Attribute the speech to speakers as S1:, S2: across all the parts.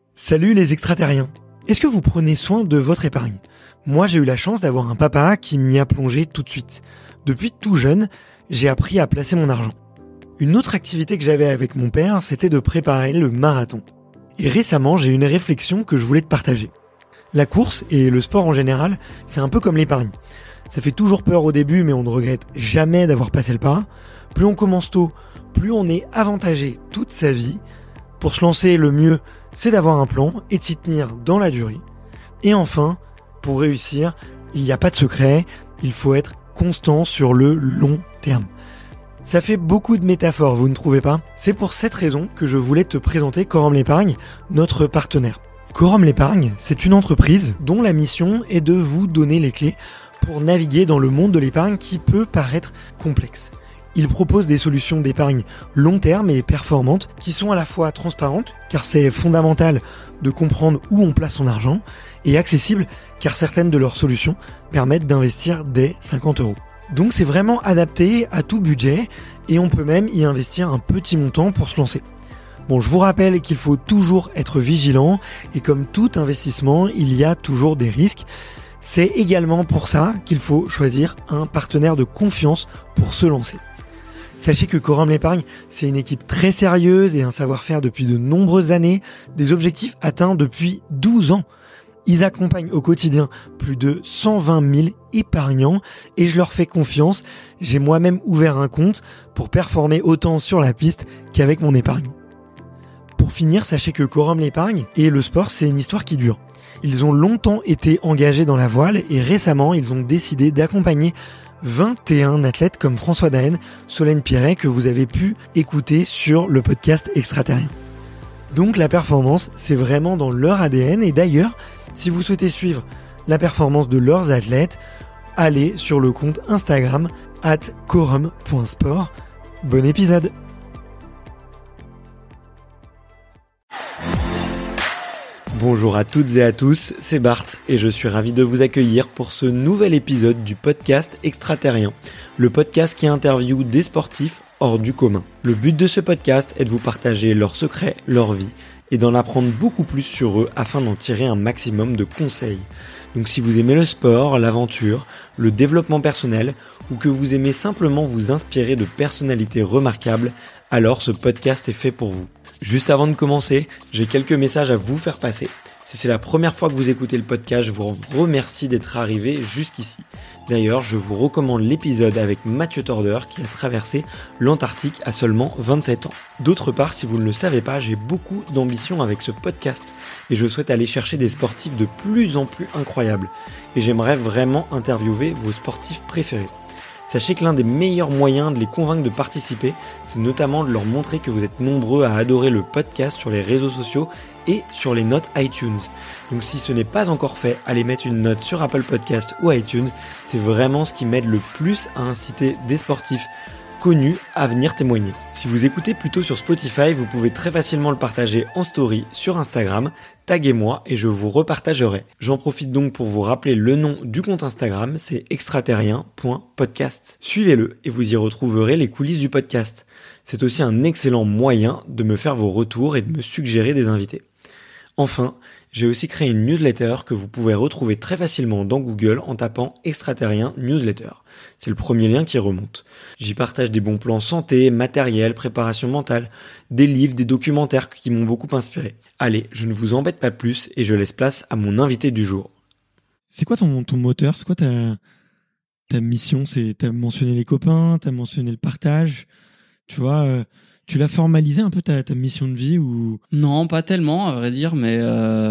S1: Salut les extraterriens. Est-ce que vous prenez soin de votre épargne ? Moi, j'ai eu la chance d'avoir un papa qui m'y a plongé tout de suite. Depuis tout jeune, j'ai appris à placer mon argent. Une autre activité que j'avais avec mon père, c'était de préparer le marathon. Et récemment, j'ai eu une réflexion que je voulais te partager. La course et le sport en général, c'est un peu comme l'épargne. Ça fait toujours peur au début, mais on ne regrette jamais d'avoir passé le pas. Plus on commence tôt, plus on est avantagé toute sa vie. Pour se lancer, le mieux, c'est d'avoir un plan et de s'y tenir dans la durée. Et enfin, pour réussir, il n'y a pas de secret, il faut être constant sur le long terme. Ça fait beaucoup de métaphores, vous ne trouvez pas ? C'est pour cette raison que je voulais te présenter Quorum l'Épargne, notre partenaire. Quorum l'Épargne, c'est une entreprise dont la mission est de vous donner les clés pour naviguer dans le monde de l'épargne qui peut paraître complexe. Il propose des solutions d'épargne long terme et performantes qui sont à la fois transparentes, car c'est fondamental de comprendre où on place son argent, et accessibles, car certaines de leurs solutions permettent d'investir dès 50 €. Donc c'est vraiment adapté à tout budget, et on peut même y investir un petit montant pour se lancer. Bon, je vous rappelle qu'il faut toujours être vigilant, et comme tout investissement, il y a toujours des risques. C'est également pour ça qu'il faut choisir un partenaire de confiance pour se lancer. Sachez que Quorum l'Épargne, c'est une équipe très sérieuse et un savoir-faire depuis de nombreuses années, des objectifs atteints depuis 12 ans. Ils accompagnent au quotidien plus de 120 000 épargnants et je leur fais confiance. J'ai moi-même ouvert un compte pour performer autant sur la piste qu'avec mon épargne. Pour finir, sachez que Quorum l'Épargne et le sport, c'est une histoire qui dure. Ils ont longtemps été engagés dans la voile et récemment, ils ont décidé d'accompagner 21 athlètes comme François Daen, Solène Piret que vous avez pu écouter sur le podcast Extraterrien. Donc la performance, c'est vraiment dans leur ADN et d'ailleurs, si vous souhaitez suivre la performance de leurs athlètes, allez sur le compte Instagram @quorum.sport. Bon épisode. Bonjour à toutes et à tous, c'est Bart et je suis ravi de vous accueillir pour ce nouvel épisode du podcast Extraterrien, le podcast qui interviewe des sportifs hors du commun. Le but de ce podcast est de vous partager leurs secrets, leur vie et d'en apprendre beaucoup plus sur eux afin d'en tirer un maximum de conseils. Donc si vous aimez le sport, l'aventure, le développement personnel ou que vous aimez simplement vous inspirer de personnalités remarquables, alors ce podcast est fait pour vous. Juste avant de commencer, j'ai quelques messages à vous faire passer. Si c'est la première fois que vous écoutez le podcast, je vous remercie d'être arrivé jusqu'ici. D'ailleurs, je vous recommande l'épisode avec Mathieu Torder qui a traversé l'Antarctique à seulement 27 ans. D'autre part, si vous ne le savez pas, j'ai beaucoup d'ambition avec ce podcast et je souhaite aller chercher des sportifs de plus en plus incroyables. Et j'aimerais vraiment interviewer vos sportifs préférés. Sachez que l'un des meilleurs moyens de les convaincre de participer, c'est notamment de leur montrer que vous êtes nombreux à adorer le podcast sur les réseaux sociaux et sur les notes iTunes. Donc si ce n'est pas encore fait, allez mettre une note sur Apple Podcast ou iTunes. C'est vraiment ce qui m'aide le plus à inciter des sportifs connus à venir témoigner. Si vous écoutez plutôt sur Spotify, vous pouvez très facilement le partager en story sur Instagram, taguez-moi et je vous repartagerai. J'en profite donc pour vous rappeler le nom du compte Instagram, c'est extraterrien.podcast. Suivez-le et vous y retrouverez les coulisses du podcast. C'est aussi un excellent moyen de me faire vos retours et de me suggérer des invités. Enfin, j'ai aussi créé une newsletter que vous pouvez retrouver très facilement dans Google en tapant Extraterrien Newsletter. C'est le premier lien qui remonte. J'y partage des bons plans santé, matériel, préparation mentale, des livres, des documentaires qui m'ont beaucoup inspiré. Allez, je ne vous embête pas plus et je laisse place à mon invité du jour. C'est quoi ton moteur ? C'est quoi ta mission ? T'as mentionné les copains, t'as mentionné le partage, tu vois tu l'as formalisé un peu ta mission de vie ou...
S2: Non, pas tellement, à vrai dire, mais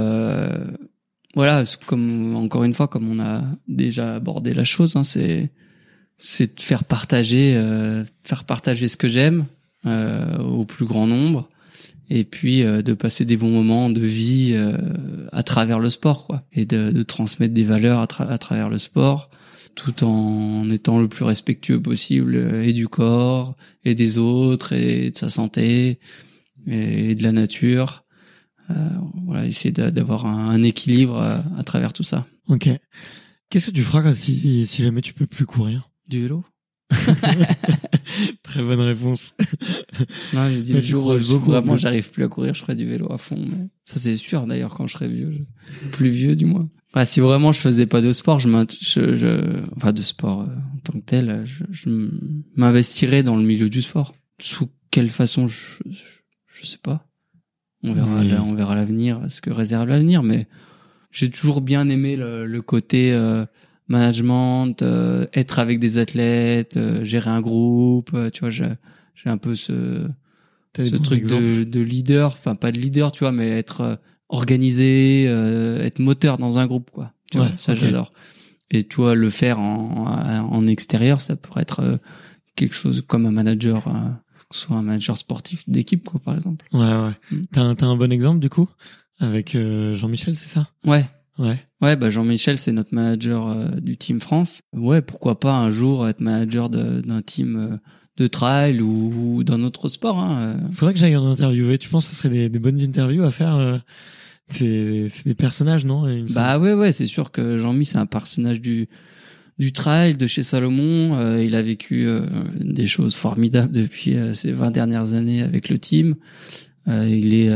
S2: voilà, comme encore une fois, comme on a déjà abordé la chose, hein, c'est de faire partager ce que j'aime au plus grand nombre, et puis de passer des bons moments de vie à travers le sport, quoi, et de transmettre des valeurs à travers le sport, tout en étant le plus respectueux possible et du corps et des autres et de sa santé et de la nature. Voilà, essayer d'avoir un équilibre à travers tout ça.
S1: Ok. Qu'est-ce que tu feras si jamais tu peux plus courir ?
S2: Du vélo.
S1: Très bonne réponse.
S2: Non, j'ai dit
S1: Mais
S2: le
S1: tu
S2: jour où
S1: croises beaucoup, en
S2: vraiment
S1: plus.
S2: j'arrive plus à courir, je ferai du vélo à fond. Mais ça c'est sûr d'ailleurs quand je serai vieux, plus vieux du moins. Ouais, si vraiment je faisais pas de sport, enfin de sport en tant que tel, je m'investirais dans le milieu du sport. Sous quelle façon, je sais pas. On verra,
S1: Mais-
S2: on verra l'avenir, ce que réserve l'avenir. Mais j'ai toujours bien aimé le côté management, être avec des athlètes, gérer un groupe. Tu vois, j'ai un peu
S1: T'as des
S2: ce
S1: bons
S2: truc
S1: exemples?
S2: de leader, enfin pas de leader, tu vois, mais être organisé, être moteur dans un groupe, quoi. Tu vois,
S1: Ouais,
S2: ça
S1: ok.
S2: j'adore. Et tu vois, le faire en extérieur, ça pourrait être quelque chose comme un manager, que ce soit un manager sportif d'équipe, quoi, par exemple.
S1: Ouais, ouais.
S2: Mm.
S1: T'as un bon exemple, du coup? Avec Jean-Michel, c'est ça?
S2: Ouais.
S1: Ouais.
S2: Ouais, bah Jean-Michel, c'est notre manager du Team France. Ouais, pourquoi pas un jour être manager d'un team de trail ou d'un autre sport, hein.
S1: Faudrait que j'aille en interviewer. Tu penses que ce serait des bonnes interviews à faire c'est des personnages, non? Il me semble.
S2: Bah ouais, c'est sûr que Jean-Mi, c'est un personnage du trail de chez Salomon. Il a vécu des choses formidables depuis ces 20 dernières années avec le team. Il est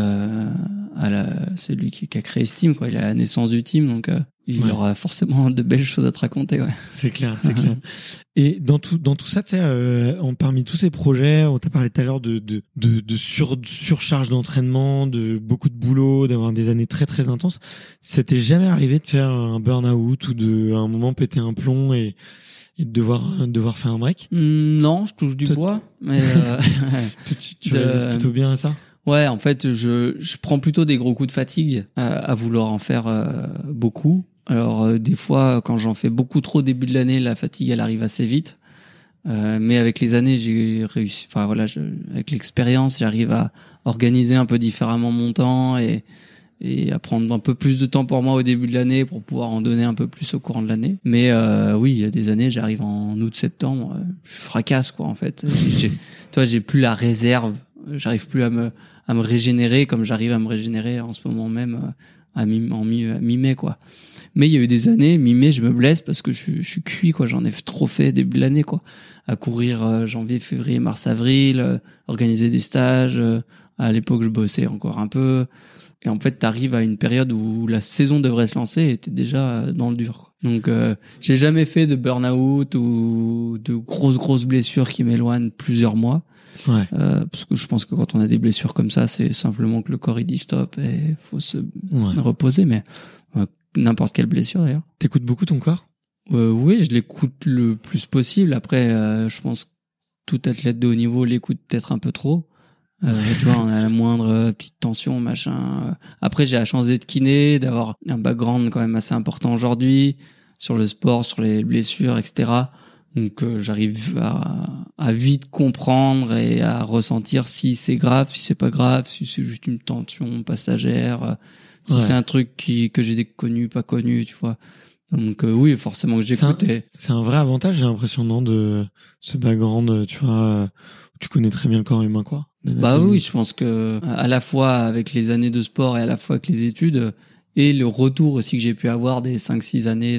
S2: c'est lui qui a créé ce team, quoi. Il est à la naissance du team, donc il
S1: Ouais.
S2: aura forcément de belles choses à te raconter, ouais.
S1: C'est clair, c'est clair. Et dans tout ça, tu sais, parmi tous ces projets, on t'a parlé tout à l'heure de surcharge d'entraînement, de beaucoup de boulot, d'avoir des années très très intenses. Ça t'est jamais arrivé de faire un burn-out ou à un moment péter un plomb et de devoir faire un break?
S2: Non, je touche du
S1: Toi,
S2: bois, mais
S1: Tu résistes plutôt bien à ça?
S2: ouais, en fait, je prends plutôt des gros coups de fatigue à vouloir en faire beaucoup. Alors des fois, quand j'en fais beaucoup trop au début de l'année, la fatigue elle arrive assez vite. Mais avec les années, j'ai réussi. Enfin voilà, avec l'expérience, j'arrive à organiser un peu différemment mon temps et à prendre un peu plus de temps pour moi au début de l'année pour pouvoir en donner un peu plus au courant de l'année. Mais oui, il y a des années, j'arrive en août-septembre, je fracasse quoi en fait. J'ai plus la réserve, j'arrive plus à me régénérer comme j'arrive à me régénérer en ce moment même à mi-mai quoi. Mais il y a eu des années, mi-mai, je me blesse parce que je suis cuit quoi, j'en ai trop fait début de l'année quoi. À courir janvier, février, mars, avril, organiser des stages, à l'époque je bossais encore un peu. Et en fait, t'arrives à une période où la saison devrait se lancer et t'es déjà dans le dur, quoi. Donc, j'ai jamais fait de burn-out ou de grosses blessures qui m'éloignent plusieurs mois.
S1: Ouais.
S2: Parce que je pense que quand on a des blessures comme ça, c'est simplement que le corps il dit stop et faut se reposer. Mais n'importe quelle blessure d'ailleurs.
S1: T'écoutes beaucoup ton corps?
S2: Oui, je l'écoute le plus possible. Après, je pense que tout athlète de haut niveau l'écoute peut-être un peu trop. Tu vois, on a la moindre petite tension, machin. Après, j'ai la chance d'être kiné, d'avoir un background quand même assez important aujourd'hui sur le sport, sur les blessures, etc. Donc, j'arrive à vite comprendre et à ressentir si c'est grave, si c'est pas grave, si c'est juste une tension passagère, si c'est un truc que j'ai connu, pas connu, tu vois. Donc oui, forcément que j'écoute.
S1: C'est un vrai avantage, j'ai l'impression, non, de ce background, tu vois, tu connais très bien le corps humain, quoi.
S2: Bah oui, je pense que à la fois avec les années de sport et à la fois avec les études et le retour aussi que j'ai pu avoir des 5-6 années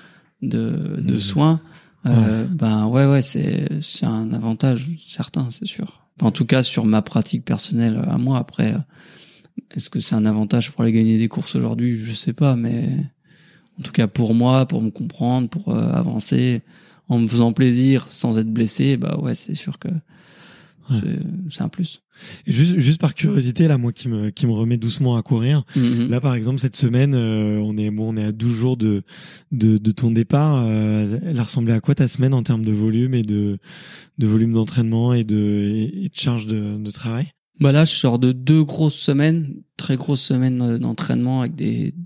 S2: de soins, ben ouais, c'est un avantage certain, c'est sûr. Enfin, en tout cas, sur ma pratique personnelle à moi. Après, est-ce que c'est un avantage pour aller gagner des courses aujourd'hui? Je sais pas, mais en tout cas pour moi, pour me comprendre, pour avancer en me faisant plaisir sans être blessé, bah ouais, c'est sûr que c'est un plus.
S1: Et juste par curiosité, là, moi qui me remet doucement à courir. Là, par exemple, cette semaine, on est à 12 jours de ton départ. Elle a ressemblé à quoi ta semaine en termes de volume et de volume d'entraînement et de charge de travail?
S2: Bah là, je sors de 2 grosses semaines, très grosses semaines d'entraînement avec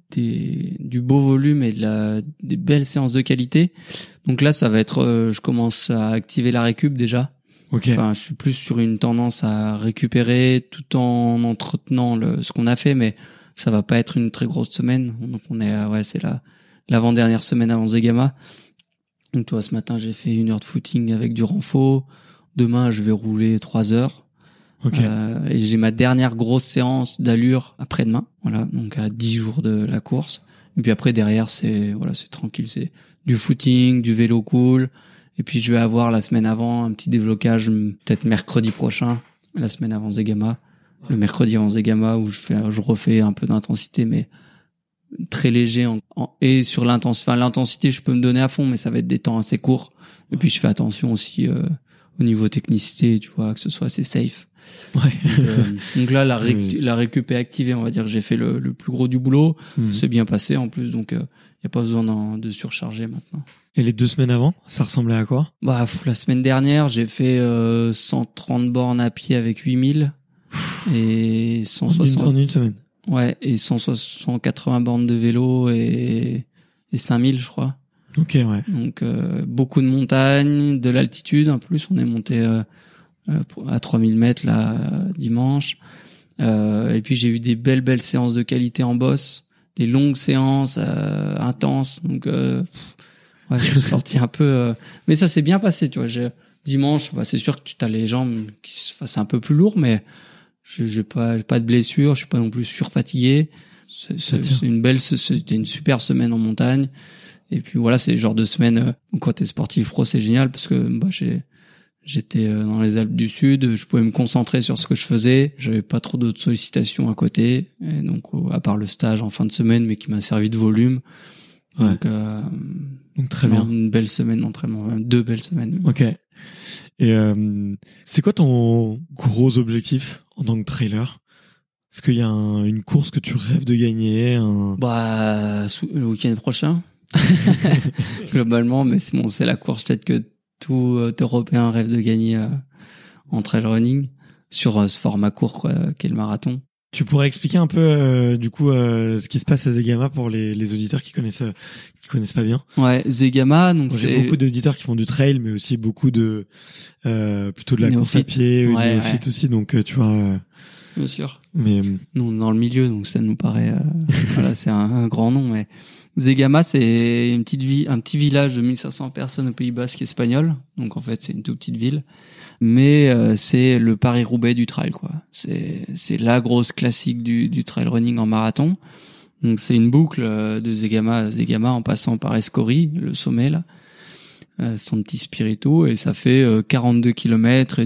S2: du beau volume et des belles séances de qualité. Donc là, ça va être, je commence à activer la récup déjà.
S1: Okay.
S2: Enfin, je suis plus sur une tendance à récupérer tout en entretenant ce qu'on a fait, mais ça va pas être une très grosse semaine. Donc on est, c'est l'avant-dernière semaine avant Zegama. Donc toi, ce matin, j'ai fait 1 heure de footing avec du renfort. Demain, je vais rouler 3 heures.
S1: Okay.
S2: Et j'ai ma dernière grosse séance d'allure après-demain. Voilà. Donc à 10 jours de la course. Et puis après, derrière, c'est tranquille. C'est du footing, du vélo cool. Et puis je vais avoir la semaine avant un petit déblocage, peut-être mercredi prochain, la semaine avant Zegama, le mercredi avant Zegama où je refais un peu d'intensité, mais très léger et sur l'intensité je peux me donner à fond, mais ça va être des temps assez courts. Et puis je fais attention aussi au niveau technicité, tu vois, que ce soit assez safe.
S1: Ouais.
S2: Donc là, la récup est activée, on va dire que j'ai fait le plus gros du boulot. C'est bien passé en plus, donc y a pas besoin de surcharger maintenant.
S1: Et les 2 semaines avant, ça ressemblait à quoi?
S2: La semaine dernière, j'ai fait 130 bornes à pied avec 8000 et 160
S1: en une semaine.
S2: Ouais, et 180 bornes de vélo et 5000, je crois.
S1: Ok, ouais.
S2: Donc beaucoup de montagnes, de l'altitude. En plus, on est monté à 3000 mètres là dimanche. Et puis j'ai eu des belles séances de qualité en boss, des longues séances intenses. Donc je suis sorti un peu, mais ça s'est bien passé, tu vois. Dimanche, c'est sûr que tu as les jambes qui se fassent un peu plus lourd, mais j'ai pas de blessure, je suis pas non plus surfatigué. C'était une super semaine en montagne. Et puis voilà, c'est le genre de semaine où quand t'es sportif pro, c'est génial parce que j'étais dans les Alpes du Sud, je pouvais me concentrer sur ce que je faisais, j'avais pas trop d'autres sollicitations à côté, et donc à part le stage en fin de semaine, mais qui m'a servi de volume.
S1: Ouais. Donc très bien.
S2: Une belle semaine d'entraînement, 2 belles semaines.
S1: Ok. Et c'est quoi ton gros objectif en tant que trailer? Est-ce qu'il y a une course que tu rêves de gagner?
S2: Le week-end prochain. Globalement, mais c'est la course peut-être que tout Européen rêve de gagner en trail running sur ce format court qu'est le marathon.
S1: Tu pourrais expliquer un peu du coup ce qui se passe à Zegama pour les auditeurs qui connaissent pas bien.
S2: Ouais, Zegama, donc
S1: j'ai beaucoup d'auditeurs qui font du trail, mais aussi beaucoup de plutôt de la course à pied, néophyte aussi, donc tu vois.
S2: Bien sûr.
S1: Mais
S2: nous dans le milieu, donc ça nous paraît voilà, c'est un grand nom, mais Zegama, c'est un petit village de 1500 personnes au Pays Basque espagnol. Donc en fait, c'est une toute petite ville, mais c'est le Paris-Roubaix du trail, quoi. C'est la grosse classique du trail running en marathon. Donc c'est une boucle de Zegama à Zegama en passant par Escori, le sommet là, son petit spirito, et ça fait 42 km et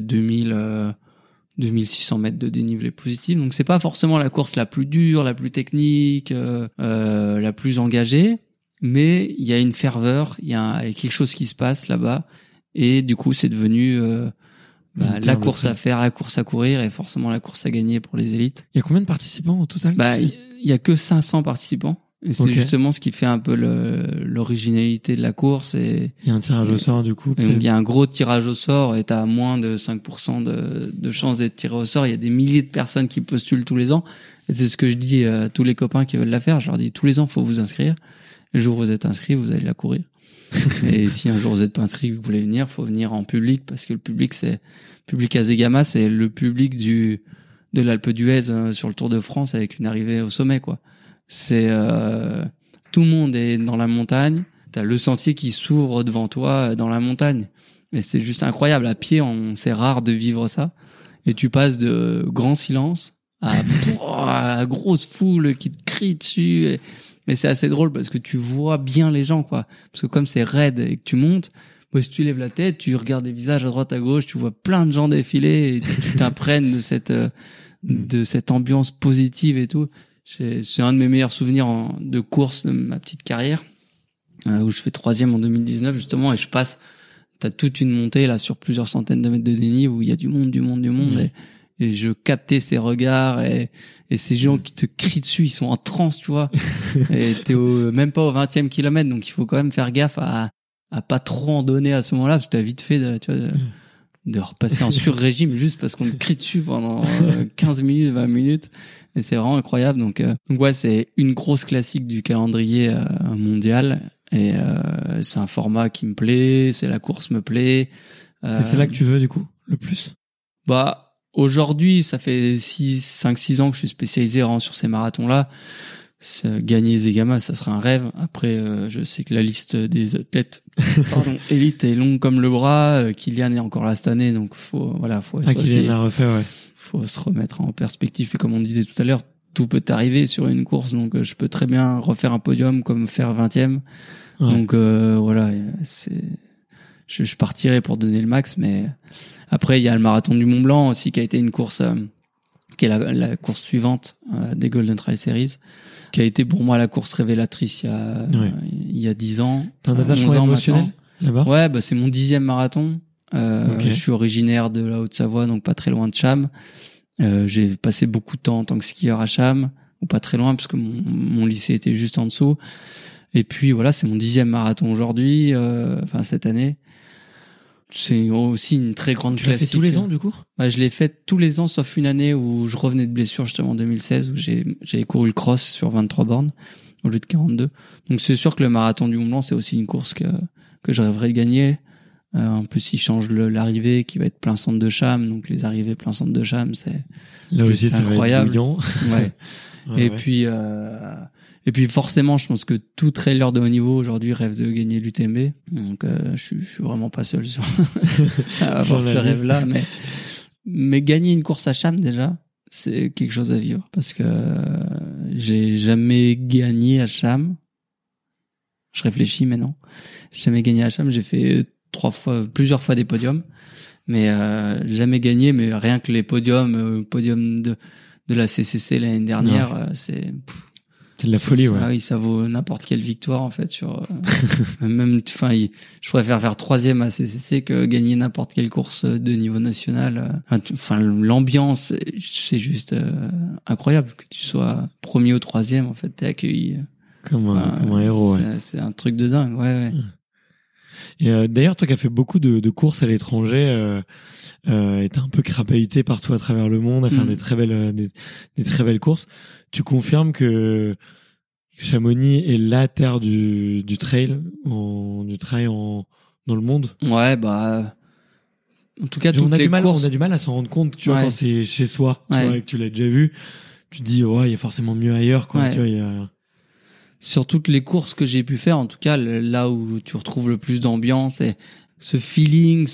S2: 2600 mètres de dénivelé positif. Donc c'est pas forcément la course la plus dure, la plus technique, la plus engagée, mais il y a une ferveur, il y a quelque chose qui se passe là-bas, et du coup c'est devenu la course à faire, la course à courir, et forcément la course à gagner pour les élites.
S1: Il y a combien de participants au total?
S2: Il y a que 500 participants. Et c'est justement ce qui fait un peu l'originalité de la course. Et
S1: il y a un tirage au sort, du coup.
S2: Il y a un gros tirage au sort et t'as moins de 5% de chances d'être tiré au sort. Il y a des milliers de personnes qui postulent tous les ans. Et c'est ce que je dis à tous les copains qui veulent la faire. Je leur dis, tous les ans, faut vous inscrire. Le jour où vous êtes inscrit, vous allez la courir. Et si un jour vous êtes pas inscrit, vous voulez venir, faut venir en public, parce que le public à Zegama, c'est le public de l'Alpe d'Huez sur le Tour de France avec une arrivée au sommet, quoi. C'est tout le monde est dans la montagne, t'as le sentier qui s'ouvre devant toi dans la montagne, et c'est juste incroyable. À pied, c'est rare de vivre ça, et tu passes de grand silence à grosse foule qui te crie dessus, mais c'est assez drôle parce que tu vois bien les gens, quoi, parce que comme c'est raide et que tu montes, si tu lèves la tête, tu regardes des visages à droite à gauche, tu vois plein de gens défiler, et tu t'imprègnes de cette ambiance positive et tout. C'est un de mes meilleurs souvenirs de course de ma petite carrière, où je fais 3e en 2019 justement, et t'as toute une montée là sur plusieurs centaines de mètres de dénivelé où il y a du monde, et je captais ces regards et ces gens qui te crient dessus, ils sont en transe, tu vois, et t'es même pas au 20e kilomètre, donc il faut quand même faire gaffe à pas trop en donner à ce moment-là, parce que t'as vite fait de repasser en sur-régime juste parce qu'on te crie dessus pendant 15 minutes, 20 minutes. Et c'est vraiment incroyable. Donc ouais, c'est une grosse classique du calendrier mondial. Et c'est un format qui me plaît, la course me plaît.
S1: C'est celle-là que tu veux, du coup, le plus?
S2: Aujourd'hui, ça fait 5-6 ans que je suis spécialisé vraiment sur ces marathons-là. Gagner Zegama, ça serait un rêve. Après, je sais que la liste des athlètes élite est longue comme le bras. Kylian est encore là cette année, donc faut
S1: Kylian l'a refait, ouais.
S2: Faut se remettre en perspective. Puis comme on disait tout à l'heure, tout peut arriver sur une course, donc je peux très bien refaire un podium comme faire 20e. Ouais. Donc voilà, je partirai pour donner le max. Mais après, il y a le marathon du Mont Blanc aussi, qui a été une course qui est la course suivante des Golden Trail Series, qui a été pour moi la course révélatrice il y a 10 ans.
S1: T'as un attachement émotionnel là-bas?
S2: Ouais, bah c'est mon 10e marathon. Je suis originaire de la Haute-Savoie, donc pas très loin de Cham. J'ai passé beaucoup de temps en tant que skieur à Cham, ou pas très loin, parce que mon lycée était juste en dessous. Et puis voilà, c'est mon 10e marathon aujourd'hui, cette année. C'est aussi une très grande classique.
S1: Tu l'as fait tous les ans, du coup?
S2: Ouais, je l'ai fait tous les ans, sauf une année où je revenais de blessure, justement en 2016, où j'avais couru le cross sur 23 bornes au lieu de 42. Donc c'est sûr que le marathon du Mont Blanc, c'est aussi une course que je rêverais de gagner. En plus, il change l'arrivée, qui va être plein centre de Cham. Donc les arrivées plein centre de Cham, c'est
S1: là aussi, ça
S2: incroyable.
S1: Va être
S2: ouais. Et puis forcément, je pense que tout trailer de haut niveau aujourd'hui rêve de gagner l'UTMB. Donc je suis vraiment pas seul sur à avoir ce rêve-là, mais gagner une course à Cham déjà, c'est quelque chose à vivre, parce que j'ai jamais gagné à Cham. Je réfléchis maintenant. J'ai jamais gagné à Cham, j'ai fait plusieurs fois des podiums, mais jamais gagné. Mais rien que les podiums, podium de la CCC l'année dernière, c'est
S1: de la folie, ouais.
S2: Oui, ça vaut n'importe quelle victoire en fait sur même. Enfin, je préfère faire 3e à CCC que gagner n'importe quelle course de niveau national. Enfin, l'ambiance, c'est juste incroyable, que tu sois premier ou 3e. En fait, t'es accueilli
S1: comme un héros. Ouais.
S2: C'est un truc de dingue, ouais.
S1: Et d'ailleurs, toi qui as fait beaucoup de courses à l'étranger, et t'es un peu crapahuté partout à travers le monde à faire des très belles courses. Tu confirmes que Chamonix est la terre du trail, dans le monde?
S2: Ouais, bah en tout cas,
S1: on a du mal à s'en rendre compte, tu vois, quand c'est chez soi, tu vois, et que tu l'as déjà vu. Tu te dis, il y a forcément mieux ailleurs, quoi. Tu vois,
S2: sur toutes les courses que j'ai pu faire, en tout cas, là où tu retrouves le plus d'ambiance et ce feeling,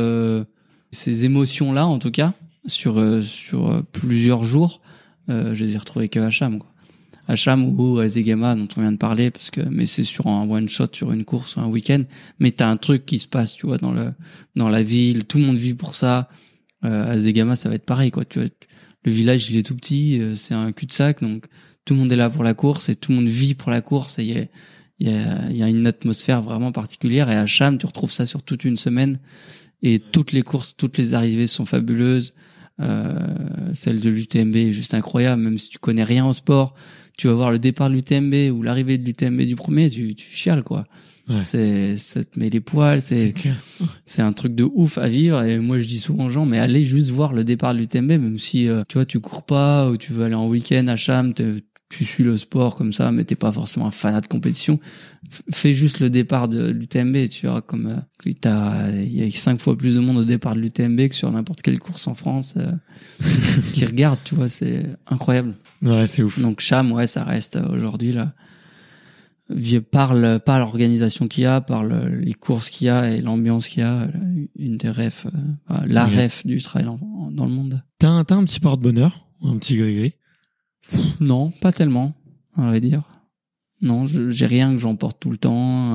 S2: ces émotions-là, en tout cas, sur plusieurs jours, je les ai retrouvées que à Cham, quoi. À Cham ou à Zegama, dont on vient de parler, mais c'est sur un one shot, sur une course, un week-end. Mais t'as un truc qui se passe, tu vois, dans la ville. Tout le monde vit pour ça. À Zegama, ça va être pareil, quoi. Tu vois, le village, il est tout petit, c'est un cul-de-sac, donc tout le monde est là pour la course et tout le monde vit pour la course, et il y a une atmosphère vraiment particulière. Et à Cham, tu retrouves ça sur toute une semaine, et toutes les courses, toutes les arrivées sont fabuleuses. Celle de l'UTMB est juste incroyable, même si tu connais rien au sport. Tu vas voir le départ de l'UTMB ou l'arrivée de l'UTMB du premier, tu chiales, quoi. Ouais. Ça te met les poils, c'est un truc de ouf à vivre. Et moi, je dis souvent aux gens, mais allez juste voir le départ de l'UTMB, même si tu vois, tu cours pas, ou tu veux aller en week-end à Cham, tu suis le sport comme ça, mais t'es pas forcément un fanat de compétition. Fais juste le départ de l'UTMB, tu verras comme il y a 5 fois plus de monde au départ de l'UTMB que sur n'importe quelle course en France qui regarde, tu vois, c'est incroyable.
S1: Ouais, c'est ouf.
S2: Donc Cham, ouais, ça reste aujourd'hui là. Par l'organisation qu'il y a, par les courses qu'il y a et l'ambiance qu'il y a, une des refs, ref du trail dans le monde.
S1: T'as un petit porte-bonheur, un petit gris-gris?
S2: Non, pas tellement, on va dire. Non, j'ai rien que j'emporte tout le temps.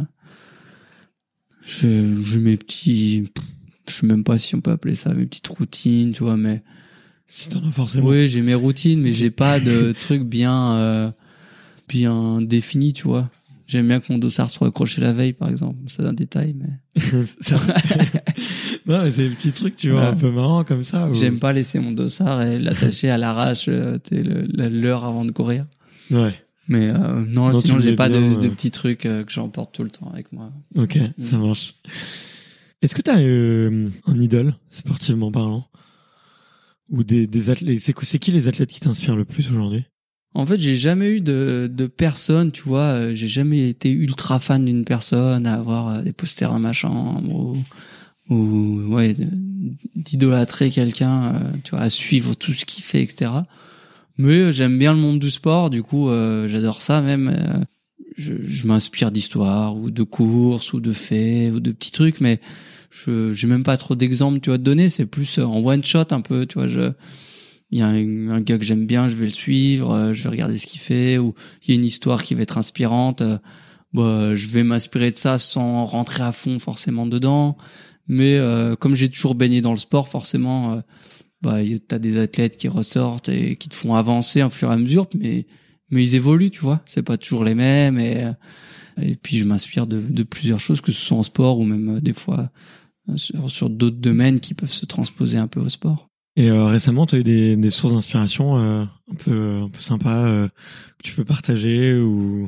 S2: J'ai mes petits, je sais même pas si on peut appeler ça mes petites routines, tu vois, mais
S1: si t'en as forcément.
S2: Oui, j'ai mes routines, mais j'ai pas de trucs bien définis, tu vois. J'aime bien que mon dossard soit accroché la veille, par exemple. C'est un détail, mais
S1: non, mais c'est des petits trucs, tu vois, un peu marrant comme ça. Ou...
S2: J'aime pas laisser mon dossard et l'attacher à l'arrache, l'heure avant de courir.
S1: Ouais.
S2: Mais non, sinon j'ai pas de petits trucs que j'emporte tout le temps avec moi.
S1: Ok, ça marche. Est-ce que t'as un idole, sportivement parlant, ou des athlètes? C'est qui les athlètes qui t'inspirent le plus aujourd'hui?
S2: En fait, j'ai jamais eu de personne, tu vois. J'ai jamais été ultra fan d'une personne, à avoir des posters dans ma chambre ou ouais, d'idolâtrer quelqu'un, tu vois, à suivre tout ce qu'il fait, etc. Mais j'aime bien le monde du sport, du coup, j'adore ça même. Je m'inspire d'histoires ou de courses ou de faits ou de petits trucs, mais j'ai même pas trop d'exemples, tu vois, de donner. C'est plus en one shot un peu, tu vois. Il y a un gars que j'aime bien, je vais le suivre, je vais regarder ce qu'il fait, ou il y a une histoire qui va être inspirante. je vais m'inspirer de ça sans rentrer à fond forcément dedans. Mais comme j'ai toujours baigné dans le sport, forcément, t'as des athlètes qui ressortent et qui te font avancer au fur et à mesure, mais ils évoluent, tu vois. C'est pas toujours les mêmes et puis je m'inspire de plusieurs choses, que ce soit en sport ou même des fois sur d'autres domaines qui peuvent se transposer un peu au sport.
S1: Et récemment, tu as eu des sources d'inspiration un peu sympas que tu peux partager ou...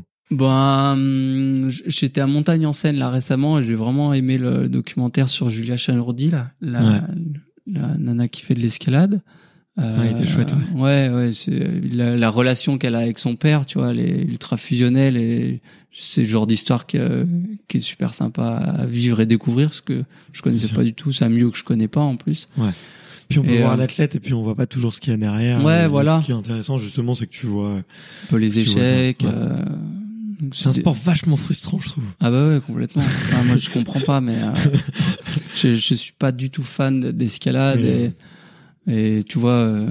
S2: J'étais à Montagne-en-Seine là récemment et j'ai vraiment aimé le documentaire sur Julia Chanourdi, la nana qui fait de l'escalade.
S1: Il était chouette.
S2: Ouais, c'est la relation qu'elle a avec son père, tu vois, elle est ultra fusionnelle et c'est le genre d'histoire qui est super sympa à vivre et découvrir, parce que je connaissais pas du tout, c'est un milieu que je connais pas en plus.
S1: Ouais. Puis on peut voir l'athlète et puis on voit pas toujours ce qu'il y a derrière.
S2: Ouais, voilà.
S1: Ce qui est intéressant justement, c'est que tu vois un
S2: peu les échecs.
S1: C'est un sport vachement frustrant, je trouve.
S2: Ah bah ouais, complètement. Enfin, moi je comprends pas, mais je suis pas du tout fan d'escalade et tu vois,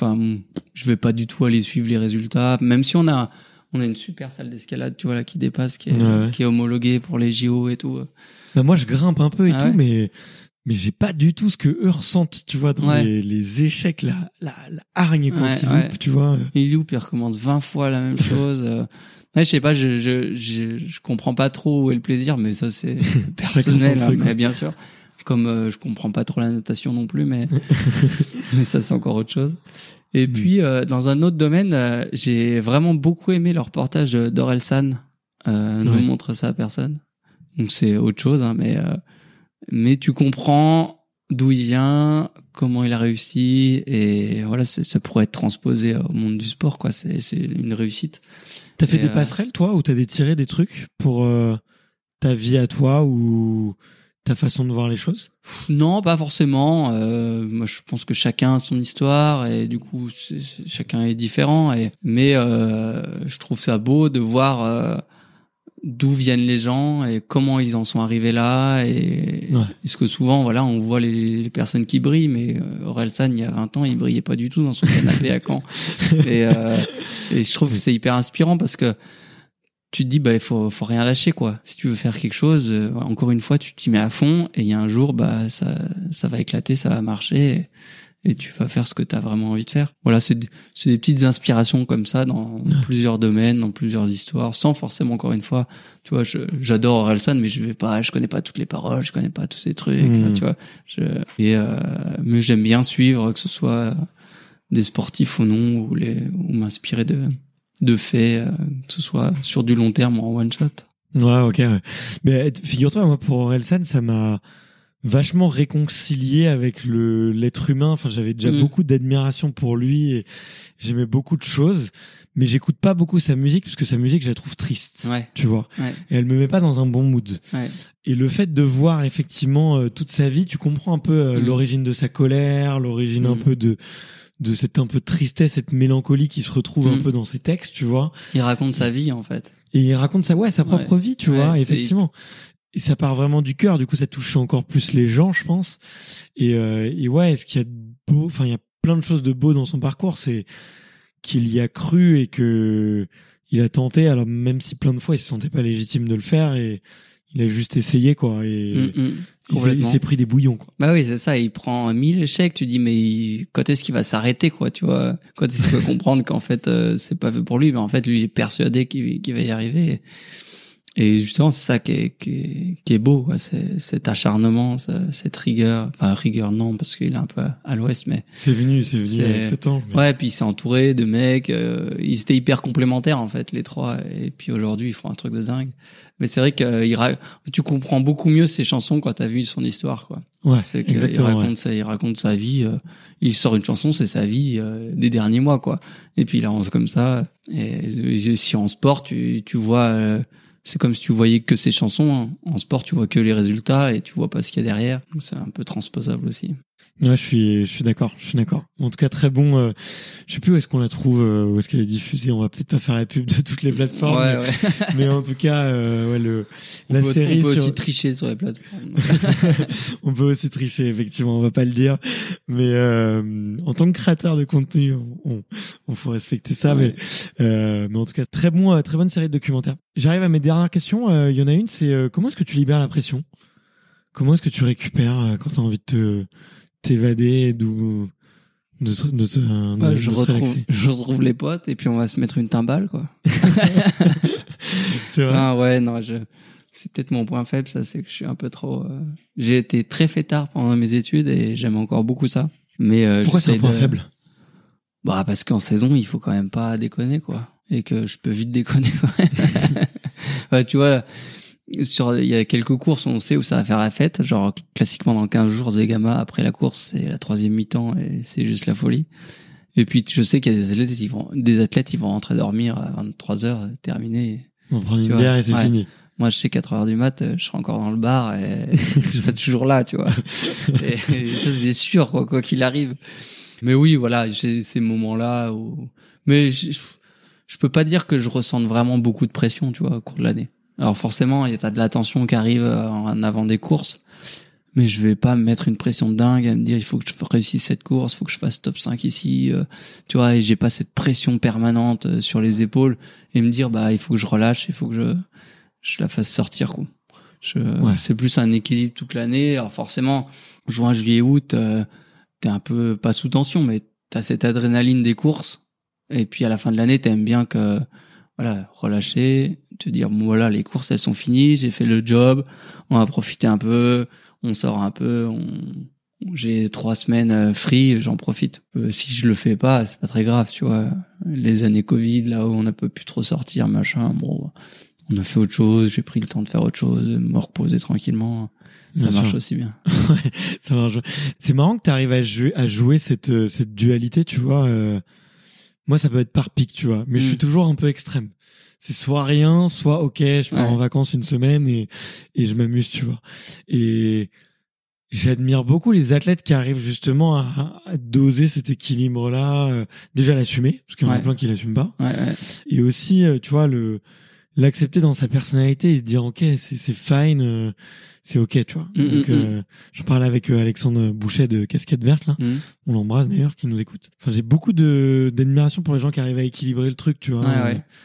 S2: je vais pas du tout aller suivre les résultats, même si on a une super salle d'escalade, tu vois, là, qui dépasse, qui est homologuée pour les JO et tout.
S1: Moi je grimpe un peu et tout, mais j'ai pas du tout ce que eux ressentent, tu vois, dans les échecs, la hargne quand ils loupent, tu vois.
S2: Ils loupent, ils recommencent 20 fois la même chose. Je sais pas, je comprends pas trop où est le plaisir, mais ça c'est personnel, mais bien sûr. Comme je comprends pas trop la natation non plus, mais ça c'est encore autre chose. Et puis dans un autre domaine, j'ai vraiment beaucoup aimé le reportage d'Orelsan. Ne montre ça à personne. Donc c'est autre chose, hein, mais tu comprends d'où il vient, comment il a réussi, et voilà, ça pourrait être transposé au monde du sport, quoi. C'est une réussite.
S1: T'as fait des passerelles, toi, ou t'as tiré des trucs pour ta vie à toi ou ta façon de voir les choses?
S2: Non, pas forcément. Moi, je pense que chacun a son histoire et du coup, chacun est différent. Mais je trouve ça beau de voir d'où viennent les gens et comment ils en sont arrivés là. Et parce que souvent, voilà, on voit les personnes qui brillent, mais Orelsan, il y a 20 ans, il brillait pas du tout dans son canapé à Caen. Et je trouve que c'est hyper inspirant parce que tu te dis, il faut rien lâcher, quoi. Si tu veux faire quelque chose, encore une fois, tu t'y mets à fond et il y a un jour, ça va éclater, ça va marcher et tu vas faire ce que tu as vraiment envie de faire. Voilà, c'est des petites inspirations comme ça dans plusieurs domaines, dans plusieurs histoires, sans forcément, encore une fois, tu vois, j'adore Orelsan, mais je connais pas toutes les paroles, je connais pas tous ces trucs, tu vois. Mais j'aime bien suivre, que ce soit des sportifs ou non, ou m'inspirer de faits, que ce soit sur du long terme ou en one shot.
S1: Ouais, ok. Ouais. Mais figure-toi, moi, pour Orelsan, ça m'a vachement réconcilié avec l'être humain. Enfin, j'avais déjà beaucoup d'admiration pour lui et j'aimais beaucoup de choses, mais j'écoute pas beaucoup sa musique parce que sa musique, je la trouve triste. Tu vois. Et elle me met pas dans un bon mood. Et le fait de voir effectivement toute sa vie, tu comprends un peu l'origine de sa colère, l'origine un peu de cette un peu de tristesse, cette mélancolie qui se retrouve un peu dans ses textes, tu vois.
S2: Il raconte sa vie, en fait.
S1: Et il raconte sa propre vie, tu vois, effectivement. Et ça part vraiment du cœur, du coup, ça touche encore plus les gens, je pense. Et ce qu'il y a de beau, enfin, il y a plein de choses de beau dans son parcours, c'est qu'il y a cru et que il a tenté, alors même si plein de fois il se sentait pas légitime de le faire et il a juste essayé, quoi. Et il s'est pris des bouillons, quoi.
S2: Bah oui, c'est ça. Il prend 1000 échecs. Tu dis, mais quand est-ce qu'il va s'arrêter, quoi, tu vois? Quand est-ce qu'il va comprendre qu'en fait, c'est pas fait pour lui, mais en fait, lui, il est persuadé qu'il va y arriver. Et justement, c'est ça qui est beau, quoi. C'est cet acharnement, cette rigueur. Enfin, rigueur, non, parce qu'il est un peu à l'ouest, mais.
S1: C'est venu avec le temps.
S2: Mais... Ouais, puis il s'est entouré de mecs, ils étaient hyper complémentaires, en fait, les trois. Et puis aujourd'hui, ils font un truc de dingue. Mais c'est vrai que tu comprends beaucoup mieux ses chansons quand t'as vu son histoire, quoi.
S1: Ouais.
S2: C'est qu'il raconte sa vie, il sort une chanson, c'est sa vie, des derniers mois, quoi. Et puis il avance comme ça. Et si en sport, tu vois, c'est comme si tu voyais que ses chansons. Hein. En sport, tu vois que les résultats et tu vois pas ce qu'il y a derrière. Donc c'est un peu transposable aussi.
S1: Ouais, je suis d'accord. En tout cas, très bon. Je sais plus où est-ce qu'on la trouve, où est-ce qu'elle est diffusée. On va peut-être pas faire la pub de toutes les plateformes,
S2: Ouais.
S1: mais en tout cas, la série.
S2: On peut aussi tricher sur les plateformes.
S1: On peut aussi tricher, effectivement. On va pas le dire, mais en tant que créateur de contenu, on faut respecter ça.
S2: Ouais.
S1: Mais en tout cas, très bonne série de documentaires. J'arrive à mes dernières questions. Il y en a une, c'est comment est-ce que tu libères la pression? Comment est-ce que tu récupères quand t'as envie de t'évader,
S2: Je retrouve les potes et puis on va se mettre une timbale, quoi.
S1: C'est vrai.
S2: Ah ouais, non, c'est peut-être mon point faible, ça, c'est que je suis un peu trop, j'ai été très fêtard pendant mes études et j'aime encore beaucoup ça. Mais,
S1: pourquoi c'est un point faible?
S2: Bah, parce qu'en saison, il faut quand même pas déconner, quoi. Et que je peux vite déconner, quand même. Ouais, tu vois, il y a quelques courses où on sait où ça va faire la fête, genre classiquement dans 15 jours Zegama, après la course c'est la 3e mi-temps et c'est juste la folie. Et puis je sais qu'il y a des athlètes ils vont rentrer dormir à 23h, terminé.
S1: On prend une bière et c'est fini.
S2: Moi je sais 4h du mat, je serai encore dans le bar et je serai toujours là, tu vois. Et ça c'est sûr, quoi qu'il arrive. Mais oui, voilà, j'ai ces moments-là où, mais je peux pas dire que je ressente vraiment beaucoup de pression, tu vois, au cours de l'année. Alors forcément, il y a de la tension qui arrive en avant des courses, mais je vais pas me mettre une pression de dingue à me dire il faut que je réussisse cette course, il faut que je fasse top 5 ici, tu vois, et j'ai pas cette pression permanente sur les épaules et me dire bah il faut que je relâche, il faut que je la fasse sortir, quoi. C'est plus un équilibre toute l'année. Alors forcément, juin, juillet, août, t'es un peu pas sous tension, mais t'as cette adrénaline des courses et puis à la fin de l'année, t'aimes bien que voilà, relâcher, te dire bon voilà, les courses elles sont finies, j'ai fait le job, on va profiter un peu, on sort un peu, j'ai 3 semaines free, j'en profite. Si je le fais pas, c'est pas très grave, tu vois. Les années Covid là où on a pas pu trop sortir, machin, bon, on a fait autre chose, j'ai pris le temps de faire autre chose, de me reposer tranquillement. Ça marche aussi bien.
S1: Ouais, ça marche. C'est marrant que tu arrives à jouer cette dualité, tu vois. Moi, ça peut être par pic, tu vois, mais je suis toujours un peu extrême. C'est soit rien, soit ok, je pars en vacances une semaine et je m'amuse, tu vois. Et j'admire beaucoup les athlètes qui arrivent justement à doser cet équilibre-là, déjà l'assumer, parce qu'il y en a plein qui l'assument pas. Et aussi, tu vois, l'accepter dans sa personnalité et se dire ok, c'est fine, c'est ok, tu vois. Donc je parlais avec Alexandre Bouchet de Casquette Verte là, on l'embrasse d'ailleurs, qui nous écoute. Enfin, j'ai beaucoup d'admiration pour les gens qui arrivent à équilibrer le truc, tu vois.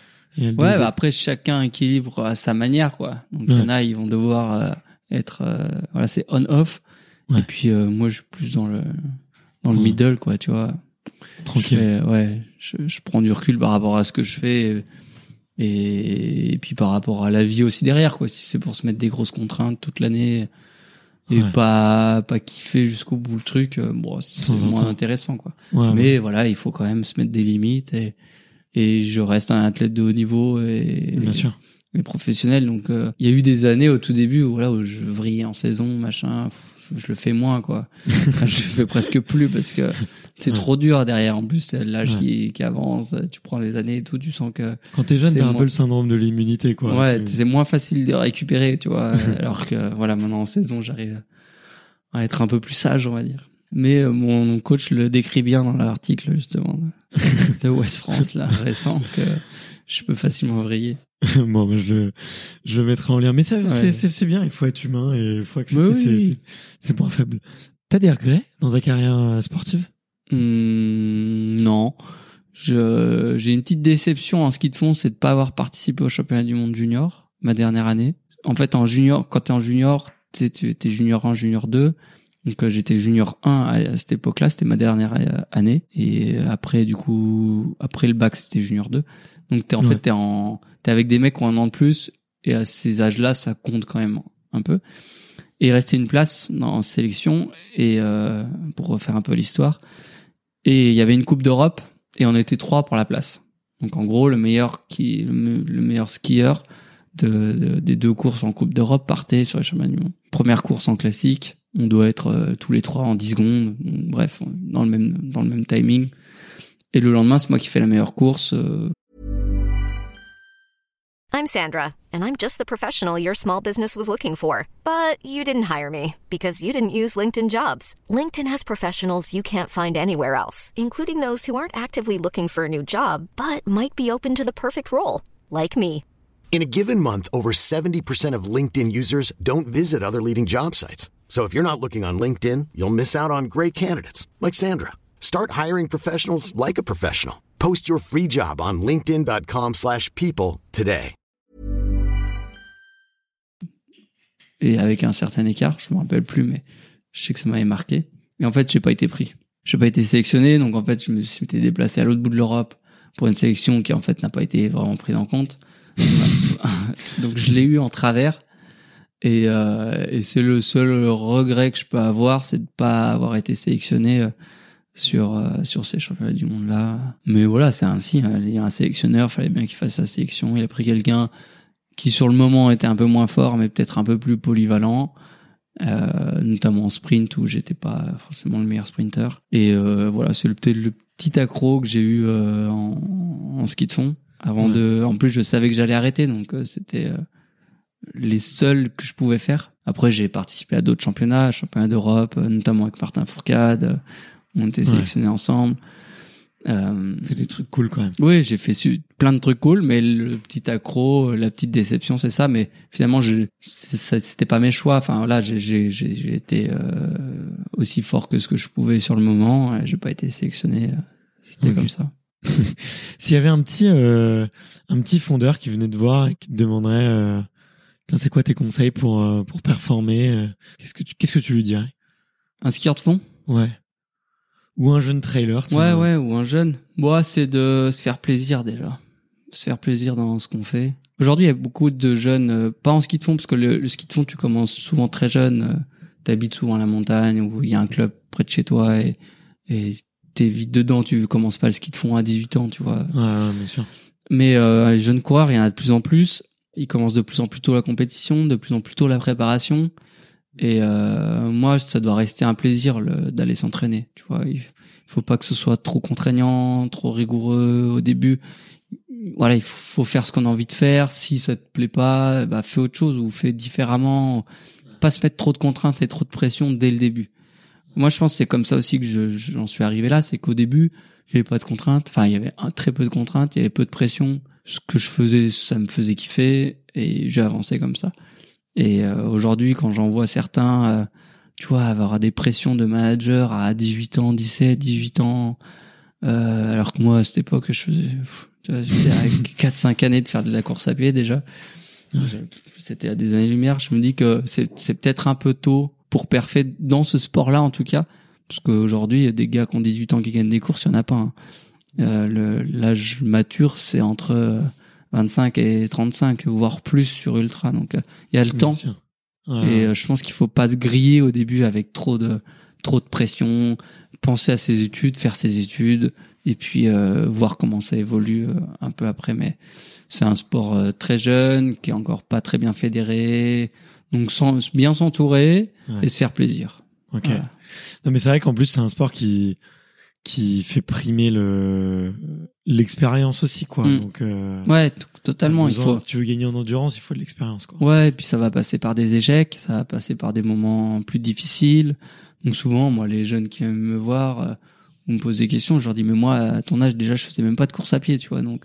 S2: Bah après chacun équilibre à sa manière, quoi. Donc il y en a, ils vont devoir être voilà, c'est on off. Et puis moi je suis plus dans le middle, quoi, tu vois.
S1: Tranquille.
S2: Je prends du recul par rapport à ce que je fais. Et puis par rapport à la vie aussi derrière, quoi. Si c'est pour se mettre des grosses contraintes toute l'année et pas kiffer jusqu'au bout le truc, bon, c'est moins intéressant, quoi. Mais voilà, il faut quand même se mettre des limites et je reste un athlète de haut niveau et
S1: bien sûr.
S2: Et professionnel. Donc il y a eu des années au tout début où je vrillais en saison, machin, je le fais moins, quoi. Je le fais presque plus parce que c'est trop dur derrière. En plus, c'est l'âge qui avance, tu prends les années et tout, tu sens que
S1: quand t'es jeune, t'as un peu le syndrome de l'immunité, quoi.
S2: Ouais, c'est moins facile de récupérer, tu vois. Alors que voilà, maintenant en saison, j'arrive à être un peu plus sage, on va dire. Mais mon coach le décrit bien dans l'article justement de Ouest France là récent, que je peux facilement vriller.
S1: Bon, bah, je le mettrai en lien. Mais ça, c'est bien. Il faut être humain et il faut accepter ses points faibles. T'as des regrets dans ta carrière sportive?
S2: Non. J'ai une petite déception en ski de fond, c'est de pas avoir participé au championnat du monde junior ma dernière année. En fait, en junior, quand t'es en junior, t'es junior 1, junior 2. Donc j'étais junior 1 à cette époque-là, c'était ma dernière année. Et après, du coup, après le bac, c'était junior 2. Donc t'es avec des mecs qui ont un an de plus, et à ces âges-là, ça compte quand même un peu. Et il restait une place en sélection, et pour refaire un peu l'histoire. Et il y avait une coupe d'Europe, et on était 3 pour la place. Donc en gros, le meilleur skieur des 2 courses en coupe d'Europe partait sur les championnats du monde. Première course en classique, on doit être tous les 3 en 10 secondes. Bref, dans le même timing. Et le lendemain, c'est moi qui fais la meilleure course.
S3: I'm Sandra, and I'm just the professional your small business was looking for. But you didn't hire me because you didn't use LinkedIn Jobs. LinkedIn has professionals you can't find anywhere else, including those who aren't actively looking for a new job, but might be open to the perfect role, like me.
S4: In a given month, over 70% of LinkedIn users don't visit other leading job sites. So if you're not looking on LinkedIn, you'll miss out on great candidates like Sandra. Start hiring professionals like a professional. Post your free job on linkedin.com/people today.
S2: Et avec un certain écart, je me rappelle plus, mais je sais que ça m'avait marqué. Et en fait, j'ai pas été pris. J'ai pas été sélectionné, donc en fait, je me suis déplacé à l'autre bout de l'Europe pour une sélection qui en fait n'a pas été vraiment prise en compte. Donc je l'ai eu en travers. Et c'est le seul regret que je peux avoir, c'est de pas avoir été sélectionné sur ces championnats du monde là. Mais voilà, c'est ainsi. Il y a un sélectionneur, fallait bien qu'il fasse sa sélection. Il a pris quelqu'un qui sur le moment était un peu moins fort, mais peut-être un peu plus polyvalent, notamment en sprint où j'étais pas forcément le meilleur sprinter. Et voilà, c'est peut-être le petit accro que j'ai eu en ski de fond. En plus, je savais que j'allais arrêter, donc c'était les seuls que je pouvais faire. Après, j'ai participé à d'autres championnats d'Europe, notamment avec Martin Fourcade. On était sélectionnés ensemble.
S1: Fait des trucs cool quand même.
S2: Oui, j'ai fait plein de trucs cool, mais le petit accro, la petite déception, c'est ça. Mais finalement, c'était pas mes choix. Enfin là, j'ai été aussi fort que ce que je pouvais sur le moment. J'ai pas été sélectionné. C'était comme ça.
S1: S'il y avait un petit fondeur qui venait te voir et qui te demanderait, c'est quoi tes conseils pour performer, qu'est-ce que tu lui dirais?
S2: Un skieur de fond?
S1: Ouais. Ou un jeune trailer.
S2: Ouais, ou un jeune. Moi, c'est de se faire plaisir déjà. Se faire plaisir dans ce qu'on fait. Aujourd'hui, il y a beaucoup de jeunes, pas en ski de fond, parce que le ski de fond, tu commences souvent très jeune. T'habites souvent à la montagne, où il y a un club près de chez toi, et t'es vite dedans. Tu commences pas le ski de fond à 18 ans, tu vois.
S1: Ouais, bien sûr.
S2: Mais les jeunes coureurs, il y en a de plus en plus. Ils commencent de plus en plus tôt la compétition, de plus en plus tôt la préparation. Et moi, ça doit rester un plaisir d'aller s'entraîner. Tu vois, il faut pas que ce soit trop contraignant, trop rigoureux au début. Voilà, il faut faire ce qu'on a envie de faire. Si ça te plaît pas, bah fais autre chose ou fais différemment. Pas se mettre trop de contraintes et trop de pression dès le début. Moi, je pense que c'est comme ça aussi que j'en suis arrivé là. C'est qu'au début, il y avait pas de contraintes. Enfin, il y avait très peu de contraintes. Il y avait peu de pression. Ce que je faisais, ça me faisait kiffer et j'ai avancé comme ça. Et aujourd'hui, quand j'en vois certains, tu vois, avoir des pressions de manager à 18 ans, 17, 18 ans, alors que moi, à cette époque, je faisais avec 4-5 années de faire de la course à pied déjà. C'était à des années-lumière. Je me dis que c'est peut-être un peu tôt pour perfer dans ce sport-là, en tout cas. Parce qu'aujourd'hui, il y a des gars qui ont 18 ans qui gagnent des courses, il n'y en a pas. Hein. L'âge mature, c'est entre 25 et 35, voire plus sur ultra. Donc, il y a le temps. Et je pense qu'il faut pas se griller au début avec trop de pression. Penser à ses études, faire ses études, et puis voir comment ça évolue un peu après. Mais c'est un sport très jeune, qui est encore pas très bien fédéré. Donc, bien s'entourer et se faire plaisir.
S1: Ok. Voilà. Non, mais c'est vrai qu'en plus, c'est un sport qui fait primer l'expérience aussi, quoi. Donc
S2: ouais, totalement. Il faut,
S1: si tu veux gagner en endurance, il faut de l'expérience, quoi.
S2: Ouais, et puis ça va passer par des échecs, ça va passer par des moments plus difficiles. Donc souvent, moi, les jeunes qui viennent me voir ou me posent des questions, je leur dis mais moi, à ton âge déjà, je faisais même pas de course à pied, tu vois. Donc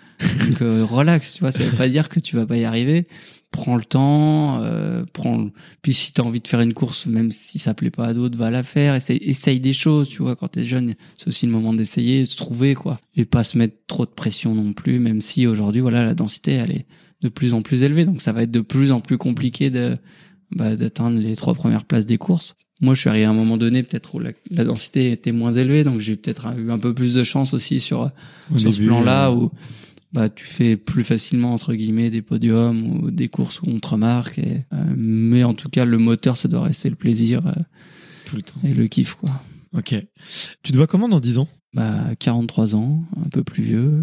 S2: relax, tu vois. Ça veut pas dire que tu vas pas y arriver. Prends le temps, puis si t'as envie de faire une course, même si ça plaît pas à d'autres, va la faire. Essaye des choses, tu vois. Quand t'es jeune, c'est aussi le moment d'essayer, de se trouver, quoi, et pas se mettre trop de pression non plus. Même si aujourd'hui, voilà, la densité, elle est de plus en plus élevée, donc ça va être de plus en plus compliqué d'atteindre les 3 premières places des courses. Moi, je suis arrivé à un moment donné, peut-être où la densité était moins élevée, donc j'ai peut-être eu un peu plus de chance aussi sur ce plan-là où tu fais plus facilement, entre guillemets, des podiums ou des courses où on te remarque. Mais en tout cas, le moteur, ça doit rester le plaisir
S1: tout le temps
S2: et le kiff, quoi.
S1: Ok. Tu te vois comment dans 10 ans?
S2: 43 ans, un peu plus vieux.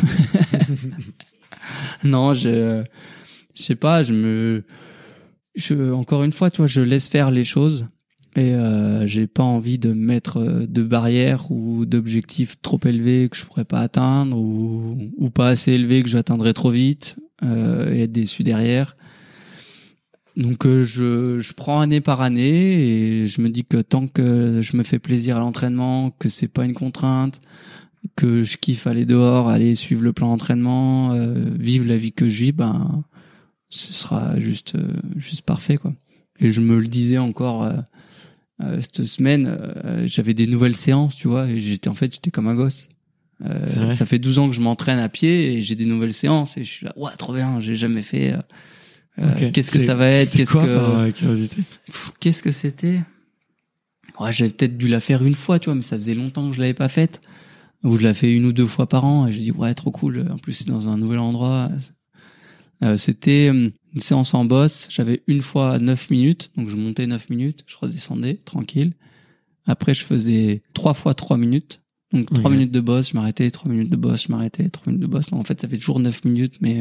S2: Non, je sais pas, encore une fois, tu vois, je laisse faire les choses. Et j'ai pas envie de mettre de barrières ou d'objectifs trop élevés que je pourrais pas atteindre ou pas assez élevés que j'atteindrai trop vite. et être déçu derrière. Donc je prends année par année et je me dis que tant que je me fais plaisir à l'entraînement, que c'est pas une contrainte, que je kiffe aller dehors, aller suivre le plan d'entraînement, vivre la vie que je vis, ben ce sera juste parfait, quoi. Et je me le disais encore cette semaine, j'avais des nouvelles séances, tu vois, et j'étais comme un gosse. Ça fait 12 ans que je m'entraîne à pied et j'ai des nouvelles séances et je suis là, ouais, trop bien, j'ai jamais fait. Qu'est-ce que ça va être?
S1: Qu'est-ce par curiosité?
S2: Qu'est-ce que c'était? Ouais, j'avais peut-être dû la faire une fois, tu vois, mais ça faisait longtemps que je l'avais pas faite. Ou je la fais 1 ou 2 fois par an et je dis ouais, trop cool. En plus c'est dans un nouvel endroit. C'était une séance en boss. J'avais une fois 9 minutes, donc je montais 9 minutes, je redescendais tranquille. Après je faisais 3 fois 3 minutes. Donc 3 minutes de boss, je m'arrêtais, 3 minutes de boss, je m'arrêtais, 3 minutes de boss. Donc, en fait, ça fait toujours 9 minutes, mais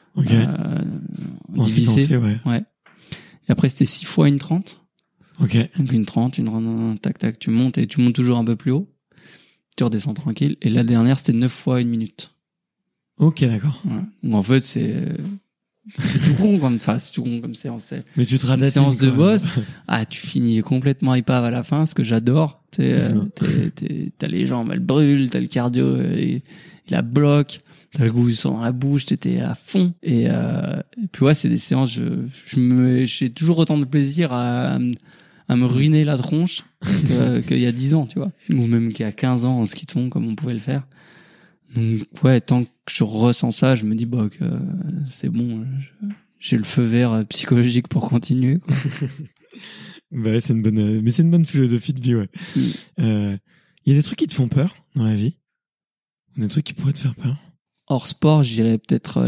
S1: divisé. Ouais.
S2: Et après, c'était 6 fois une 30.
S1: Ok.
S2: Donc une 30, tac, tac, tu montes et tu montes toujours un peu plus haut. Tu redescends tranquille. Et la dernière, c'était 9 fois 1 minute.
S1: Ok, d'accord.
S2: Ouais. Donc en fait, c'est tout con comme séance.
S1: Mais tu te radatines.
S2: Séance de boss. Tu finis complètement épave à la fin, ce que j'adore. T'as les jambes, elles brûlent, t'as le cardio, il a bloque, t'as le goût du sang dans la bouche, t'étais à fond. Et puis ouais, c'est des séances, j'ai toujours autant de plaisir à me ruiner la tronche qu'il y a 10 ans, tu vois. Ou même qu'il y a 15 ans en ski de fond, comme on pouvait le faire. Donc ouais, tant que je ressens ça, je me dis que c'est bon, j'ai le feu vert psychologique pour continuer, quoi.
S1: Bah, c'est une bonne philosophie de vie, ouais. Y a des trucs qui te font peur dans la vie? Des trucs qui pourraient te faire peur?
S2: Hors sport, je dirais peut-être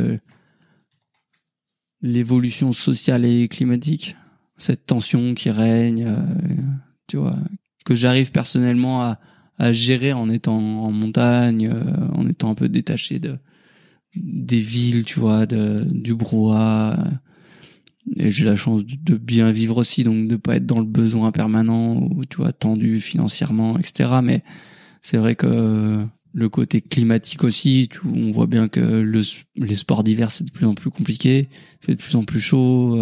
S2: l'évolution sociale et climatique, cette tension qui règne, tu vois, que j'arrive personnellement à gérer en étant en montagne, en étant un peu détaché des villes, tu vois, du brouhaha. Et j'ai la chance de bien vivre aussi, donc de pas être dans le besoin permanent ou, tu vois, tendu financièrement, etc. Mais c'est vrai que le côté climatique aussi, on voit bien que les sports d'hiver, c'est de plus en plus compliqué, c'est de plus en plus chaud,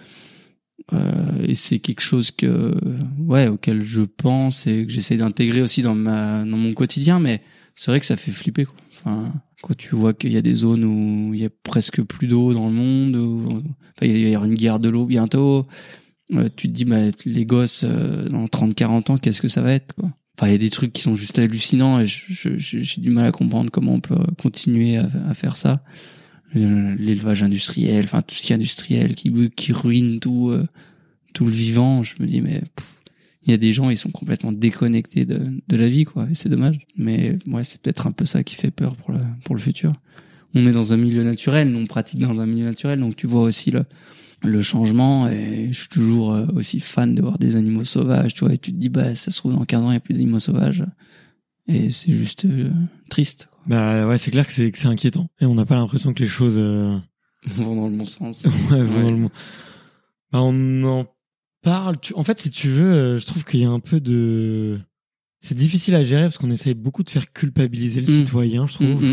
S2: et c'est quelque chose auquel je pense et que j'essaie d'intégrer aussi dans mon quotidien, mais c'est vrai que ça fait flipper, quoi. Enfin, quand tu vois qu'il y a des zones où il y a presque plus d'eau dans le monde, il va y avoir une guerre de l'eau bientôt, tu te dis, les gosses, dans 30-40 ans, qu'est-ce que ça va être, quoi. Enfin, il y a des trucs qui sont juste hallucinants et j'ai du mal à comprendre comment on peut continuer à faire ça. L'élevage industriel, enfin, tout ce qui est industriel, qui ruine tout le vivant. Je me dis, mais il y a des gens, ils sont complètement déconnectés de la vie, quoi, et c'est dommage. Mais ouais, c'est peut-être un peu ça qui fait peur pour le futur. On est dans un milieu naturel, nous on pratique dans un milieu naturel, donc tu vois aussi le changement, et je suis toujours aussi fan de voir des animaux sauvages, tu vois, et tu te dis, ça se trouve dans 15 ans, il n'y a plus d'animaux sauvages, et c'est juste triste, quoi.
S1: Bah ouais, c'est clair que c'est inquiétant, et on n'a pas l'impression que les choses
S2: vont dans le bon sens.
S1: Dans le bon. On en parle, en fait, si tu veux, je trouve qu'il y a un peu c'est difficile à gérer parce qu'on essaye beaucoup de faire culpabiliser le citoyen, je trouve.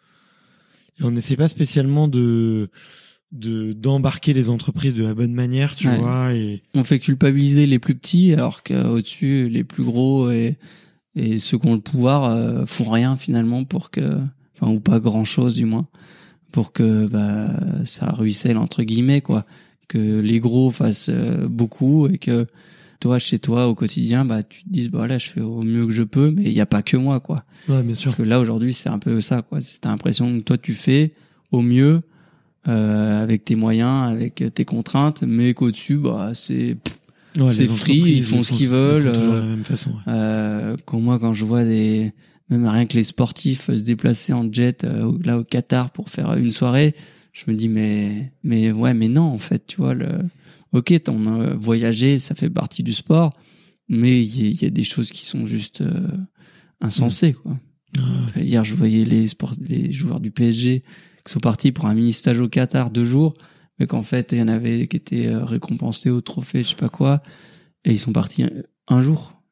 S1: Et on n'essaie pas spécialement d'embarquer les entreprises de la bonne manière, tu vois. Et
S2: on fait culpabiliser les plus petits, alors qu'au-dessus, les plus gros et ceux qui ont le pouvoir font rien finalement ou pas grand-chose du moins, pour que ça ruisselle entre guillemets, quoi. Que les gros fassent beaucoup et que toi, chez toi, au quotidien, tu te dises, là, je fais au mieux que je peux, mais il n'y a pas que moi, quoi.
S1: Ouais, bien sûr.
S2: Parce que là, aujourd'hui, c'est un peu ça, quoi. T'as l'impression que toi, tu fais au mieux, avec tes moyens, avec tes contraintes, mais qu'au-dessus, c'est free, ils font ce qu'ils veulent.
S1: Ils font toujours de la même façon. Ouais.
S2: Quand je vois même rien que les sportifs se déplacer en jet, là, au Qatar pour faire une soirée, je me dis, mais non, en fait, tu vois, ok, t'en voyager, ça fait partie du sport, mais il y a des choses qui sont juste insensées, quoi. Hier, je voyais les joueurs du PSG qui sont partis pour un mini-stage au Qatar 2 jours, mais qu'en fait, il y en avait qui étaient récompensés au trophée, je sais pas quoi, et ils sont partis un jour.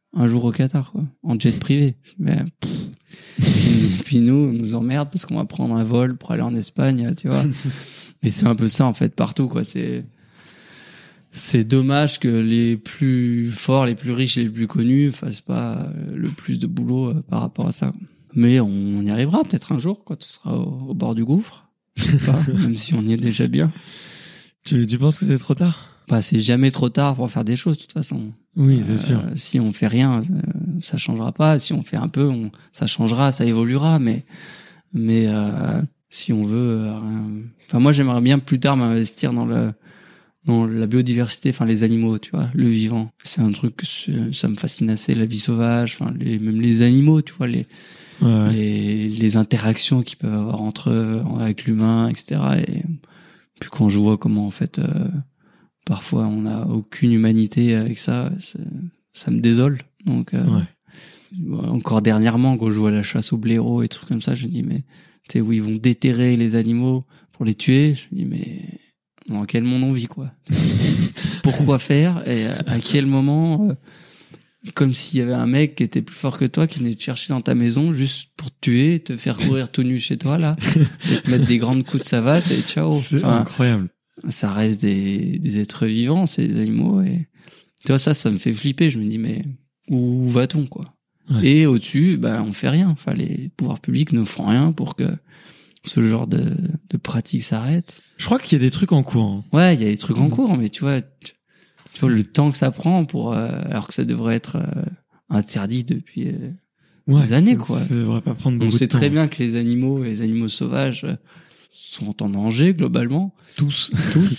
S2: un jour au Qatar, quoi, en jet privé. Mais, puis nous, on nous emmerde parce qu'on va prendre un vol pour aller en Espagne, tu vois. Et c'est un peu ça, en fait, partout, quoi. C'est dommage que les plus forts, les plus riches, les plus connus fassent pas le plus de boulot par rapport à ça. Mais on y arrivera peut-être un jour, quand tu seras au bord du gouffre. Je sais pas, même si on y est déjà bien.
S5: Tu penses que c'est trop tard?
S2: Bah, c'est jamais trop tard pour faire des choses, de toute façon.
S5: Oui, c'est sûr.
S2: Si on fait rien, ça changera pas. Si on fait un peu, ça changera, ça évoluera. Mais si on veut, enfin, moi, j'aimerais bien plus tard m'investir dans la biodiversité, enfin, les animaux, tu vois, le vivant. C'est un truc ça me fascine assez, la vie sauvage, enfin, même les animaux, tu vois, les interactions qu'ils peuvent avoir entre eux, avec l'humain, etc. Et puis quand je vois comment, en fait, parfois on n'a aucune humanité avec ça, ça me désole. Donc, encore dernièrement, quand je vois la chasse au blaireau et trucs comme ça, je me dis, mais, tu sais, où ils vont déterrer les animaux pour les tuer, je me dis, mais, dans quel monde on vit, quoi? Pourquoi faire? Et à quel moment, comme s'il y avait un mec qui était plus fort que toi, qui venait te chercher dans ta maison juste pour te tuer, te faire courir tout nu chez toi, là, et te mettre des grandes coups de savate et ciao.
S5: C'est incroyable.
S2: Ça reste des êtres vivants, ces animaux, et tu vois, ça me fait flipper. Je me dis, mais où va-t-on, quoi? Ouais. Et au-dessus, on fait rien. Enfin, les pouvoirs publics ne font rien pour que ce genre de pratique s'arrête.
S5: Je crois qu'il y a des trucs en cours. Hein.
S2: Ouais, il y a des trucs en cours, mais tu vois le temps que ça prend pour alors que ça devrait être interdit depuis des années, quoi.
S5: Ça devrait pas prendre beaucoup de temps.
S2: On sait très bien que les animaux sauvages sont en danger globalement.
S5: Tous.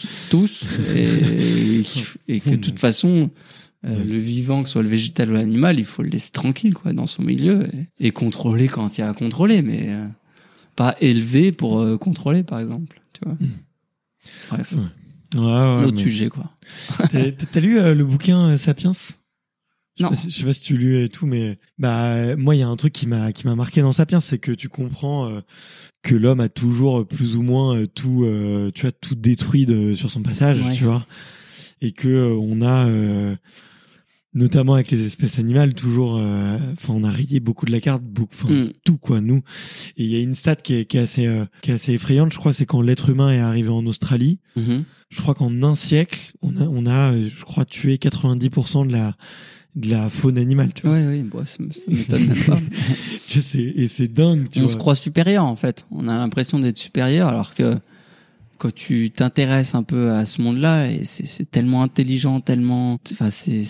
S2: Et que de toute façon, le vivant, que ce soit le végétal ou l'animal, il faut le laisser tranquille, quoi, dans son milieu et contrôler quand il y a à contrôler, mais pas élevé pour contrôler, par exemple, tu vois. Bref. Autre sujet, quoi.
S5: T'as lu le bouquin Sapiens?
S2: Non.
S5: Je sais pas si tu lu et tout, mais moi il y a un truc qui m'a marqué dans Sapiens, c'est que tu comprends que l'homme a toujours plus ou moins tout détruit sur son passage, tu vois, et que on a notamment avec les espèces animales toujours on a rayé beaucoup de la carte, tout, quoi, nous. Et il y a une stat qui est assez effrayante, je crois, c'est quand l'être humain est arrivé en Australie. Je crois qu'en un siècle, on a je crois tué 90% de la faune animale, tu vois.
S2: Oui, ça m'étonne même pas.
S5: Et c'est dingue, tu vois.
S2: On se croit supérieur, en fait. On a l'impression d'être supérieur, alors que quand tu t'intéresses un peu à ce monde-là, et c'est tellement intelligent, c'est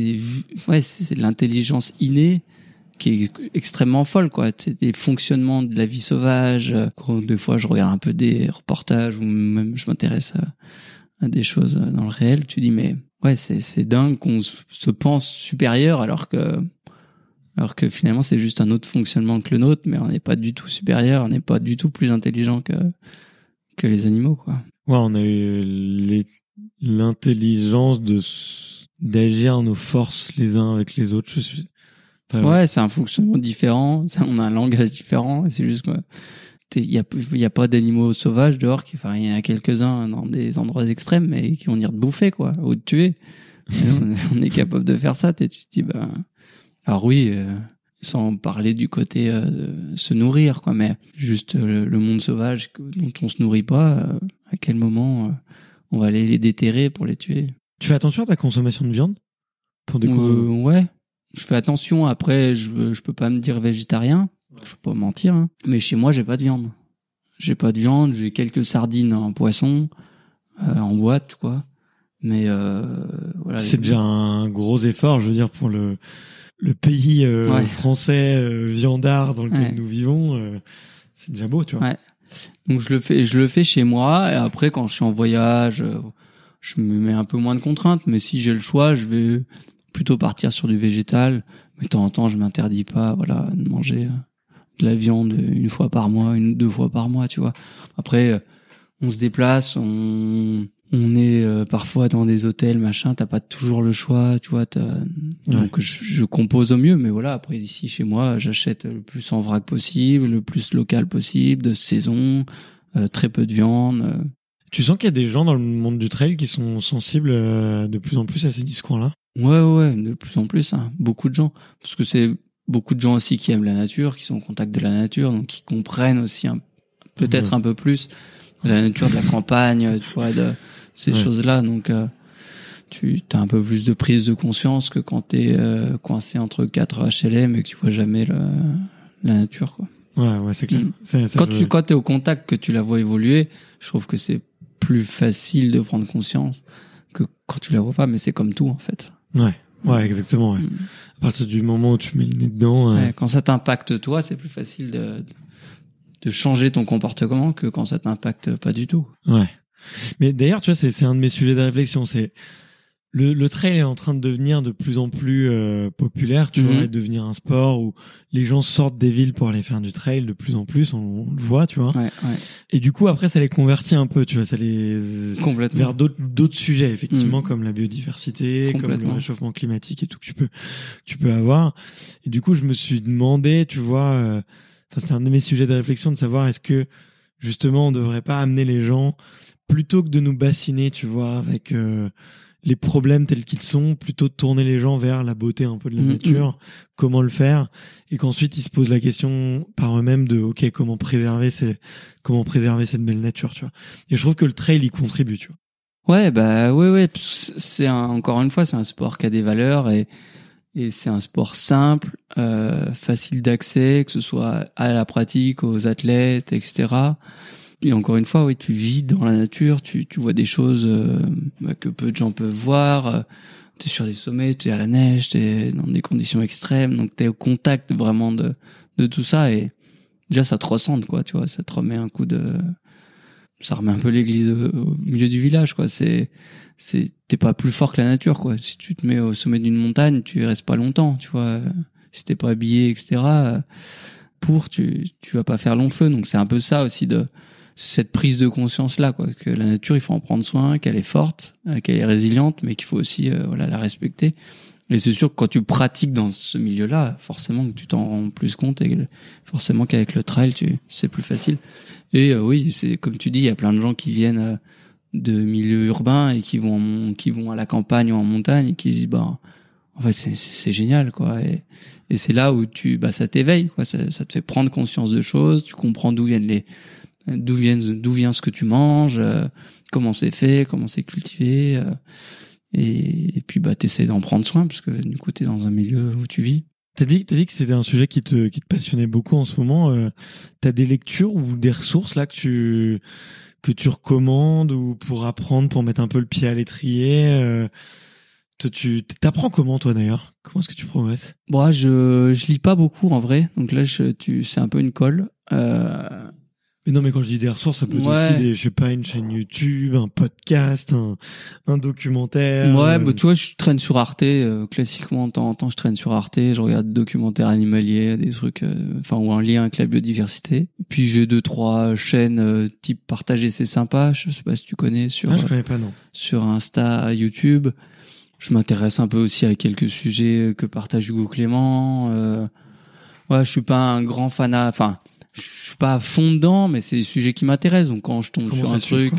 S2: de l'intelligence innée qui est extrêmement folle, quoi. Des fonctionnements de la vie sauvage. Quand des fois je regarde un peu des reportages ou même je m'intéresse à des choses dans le réel, tu dis mais c'est dingue qu'on se pense supérieur alors que finalement c'est juste un autre fonctionnement que le nôtre, mais on n'est pas du tout supérieur, on n'est pas du tout plus intelligent que les animaux, quoi.
S5: Ouais, on a eu l'intelligence d'agir nos forces les uns avec les autres.
S2: C'est un fonctionnement différent, on a un langage différent, et c'est juste quoi. Il y a pas d'animaux sauvages dehors il y en a quelques-uns dans des endroits extrêmes, mais qui vont venir te bouffer, quoi, ou te tuer. On est capable de faire ça, tu te dis, alors oui, sans parler du côté se nourrir, quoi, mais juste le monde sauvage dont on se nourrit pas, à quel moment on va aller les déterrer pour les tuer.
S5: Tu fais attention à ta consommation de viande pour
S2: ouais, je fais attention. Après, je peux pas me dire végétarien, je peux pas mentir, hein. Mais chez moi j'ai pas de viande. J'ai quelques sardines en poisson en boîte, quoi. Mais voilà.
S5: C'est déjà un gros effort, je veux dire, pour le pays français viandard dans lequel nous vivons, c'est déjà beau, tu vois.
S2: Ouais. Donc je le fais chez moi, et après quand je suis en voyage, je me mets un peu moins de contraintes, mais si j'ai le choix, je vais plutôt partir sur du végétal. Mais de temps en temps, je m'interdis pas, de manger de la viande une fois par mois, 2 fois par mois, tu vois. Après, on se déplace, on est parfois dans des hôtels, machin, t'as pas toujours le choix, tu vois, donc je compose au mieux, mais voilà, après ici chez moi, j'achète le plus en vrac possible, le plus local possible, de saison, très peu de viande.
S5: Tu sens qu'il y a des gens dans le monde du trail qui sont sensibles de plus en plus à ces discours-là?
S2: Ouais, de plus en plus, hein. Beaucoup de gens. Parce que c'est beaucoup de gens aussi qui aiment la nature, qui sont au contact de la nature, donc qui comprennent aussi peut-être un peu plus la nature de la campagne, tu vois, de ces choses-là. Donc, tu as un peu plus de prise de conscience que quand t'es coincé entre 4 HLM et que tu vois jamais la nature, quoi.
S5: Ouais, c'est clair.
S2: Quand t'es au contact, que tu la vois évoluer, je trouve que c'est plus facile de prendre conscience que quand tu la vois pas, mais c'est comme tout, en fait.
S5: Ouais, exactement, ouais. À partir du moment où tu mets le nez dedans.
S2: Ouais, quand ça t'impacte toi, c'est plus facile de changer ton comportement que quand ça t'impacte pas du tout.
S5: Ouais. Mais d'ailleurs, tu vois, c'est un de mes sujets de réflexion, c'est le trail est en train de devenir de plus en plus populaire, tu vois, et devenir un sport où les gens sortent des villes pour aller faire du trail de plus en plus, on le voit, tu vois.
S2: Ouais.
S5: Et du coup, après, ça les convertit un peu, tu vois, ça les vers d'autres sujets, effectivement, comme la biodiversité, comme le réchauffement climatique et tout que tu peux avoir. Et du coup, je me suis demandé, tu vois, c'est un de mes sujets de réflexion de savoir est-ce que justement on devrait pas amener les gens plutôt que de nous bassiner, tu vois, avec les problèmes tels qu'ils sont, plutôt de tourner les gens vers la beauté un peu de la nature, comment le faire, et qu'ensuite ils se posent la question par eux-mêmes de ok, comment préserver cette belle nature, tu vois. Et je trouve que le trail y contribue, tu vois.
S2: Ouais, ouais, encore une fois, c'est un sport qui a des valeurs et c'est un sport simple, facile d'accès, que ce soit à la pratique, aux athlètes, etc. Et encore une fois, oui, tu vis dans la nature, tu vois des choses que peu de gens peuvent voir. T'es sur des sommets, t'es à la neige, t'es dans des conditions extrêmes, donc t'es au contact vraiment de tout ça. Et déjà, ça te ressente, quoi, tu vois, ça te remet un coup ça remet un peu l'église au milieu du village, quoi. T'es pas plus fort que la nature, quoi. Si tu te mets au sommet d'une montagne, tu restes pas longtemps, tu vois. Si t'es pas habillé, etc., tu vas pas faire long feu. Donc c'est un peu ça aussi cette prise de conscience là, quoi, que la nature il faut en prendre soin, qu'elle est forte, qu'elle est résiliente, mais qu'il faut aussi la respecter. Et c'est sûr que quand tu pratiques dans ce milieu-là, forcément que tu t'en rends plus compte et forcément qu'avec le trail c'est plus facile. Et oui, c'est comme tu dis, il y a plein de gens qui viennent de milieux urbains et qui vont à la campagne ou en montagne et qui disent en fait c'est génial, quoi. Et c'est là où ça t'éveille, quoi. Ça te fait prendre conscience de choses, tu comprends d'où vient ce que tu manges, comment c'est fait, comment c'est cultivé, et puis t'essaies d'en prendre soin parce que du coup t'es dans un milieu où tu vis.
S5: T'as dit que c'était un sujet qui te passionnait beaucoup en ce moment. T'as des lectures ou des ressources là que tu recommandes ou pour apprendre, pour mettre un peu le pied à l'étrier. Tu t'apprends comment, toi, d'ailleurs? Comment est-ce que tu progresses?
S2: Moi, je lis pas beaucoup en vrai, donc là c'est un peu une colle.
S5: Mais non, mais quand je dis des ressources, ça peut être aussi je sais pas, une chaîne YouTube, un podcast, un documentaire.
S2: Ouais, tu vois, je traîne sur Arte, classiquement, de temps en temps, je traîne sur Arte, je regarde des documentaires animaliers, des trucs, ou en lien avec la biodiversité. Puis j'ai 2-3 chaînes, type partager, c'est sympa, je sais pas si tu connais,
S5: je connais pas, non.
S2: Sur Insta, YouTube. Je m'intéresse un peu aussi à quelques sujets que partage Hugo Clément. Je suis pas un grand fanat, je suis pas à fond dedans, mais c'est des sujets qui m'intéressent. Donc quand je tombe sur un truc,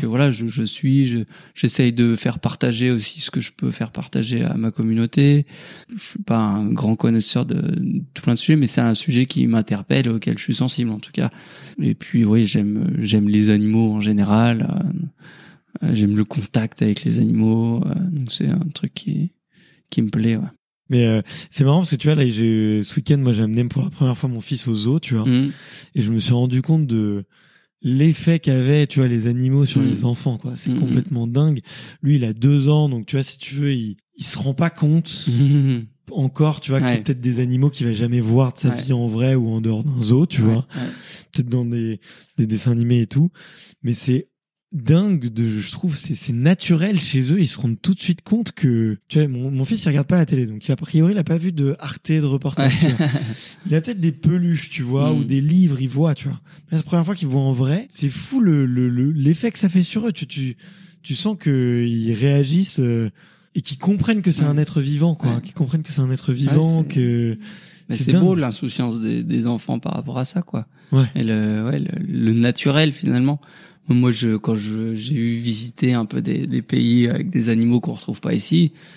S2: j'essaye de faire partager aussi ce que je peux faire partager à ma communauté. Je suis pas un grand connaisseur de tout plein de sujets, mais c'est un sujet qui m'interpelle, auquel je suis sensible en tout cas. Et puis oui, j'aime les animaux en général. J'aime le contact avec les animaux. Donc c'est un truc qui me plaît, ouais.
S5: Mais c'est marrant parce que tu vois là, ce week-end, moi j'ai amené pour la première fois mon fils au zoo, tu vois, et je me suis rendu compte de l'effet qu'avaient, tu vois, les animaux sur les enfants, quoi. C'est complètement dingue. Lui, il a 2 ans, donc tu vois, si tu veux, il se rend pas compte encore, tu vois, que c'est peut-être des animaux qu'il va jamais voir de sa vie en vrai ou en dehors d'un zoo, tu vois, peut-être dans des dessins animés et tout, mais c'est dingue je trouve c'est naturel chez eux, ils se rendent tout de suite compte que tu vois, mon fils il regarde pas la télé, donc a priori il a pas vu de Arte, de reportage, tu vois. Il a peut-être des peluches, tu vois, ou des livres, il voit, tu vois. Mais la première fois qu'il voit en vrai, c'est fou l'effet que ça fait sur eux. Tu sens que ils réagissent et qu'ils comprennent que c'est un être vivant, quoi, qu'ils comprennent que c'est un être vivant, que
S2: mais c'est beau l'insouciance des enfants par rapport à ça, quoi. Et le naturel finalement. Moi, quand j'ai eu visité un peu des pays avec des animaux qu'on retrouve pas ici,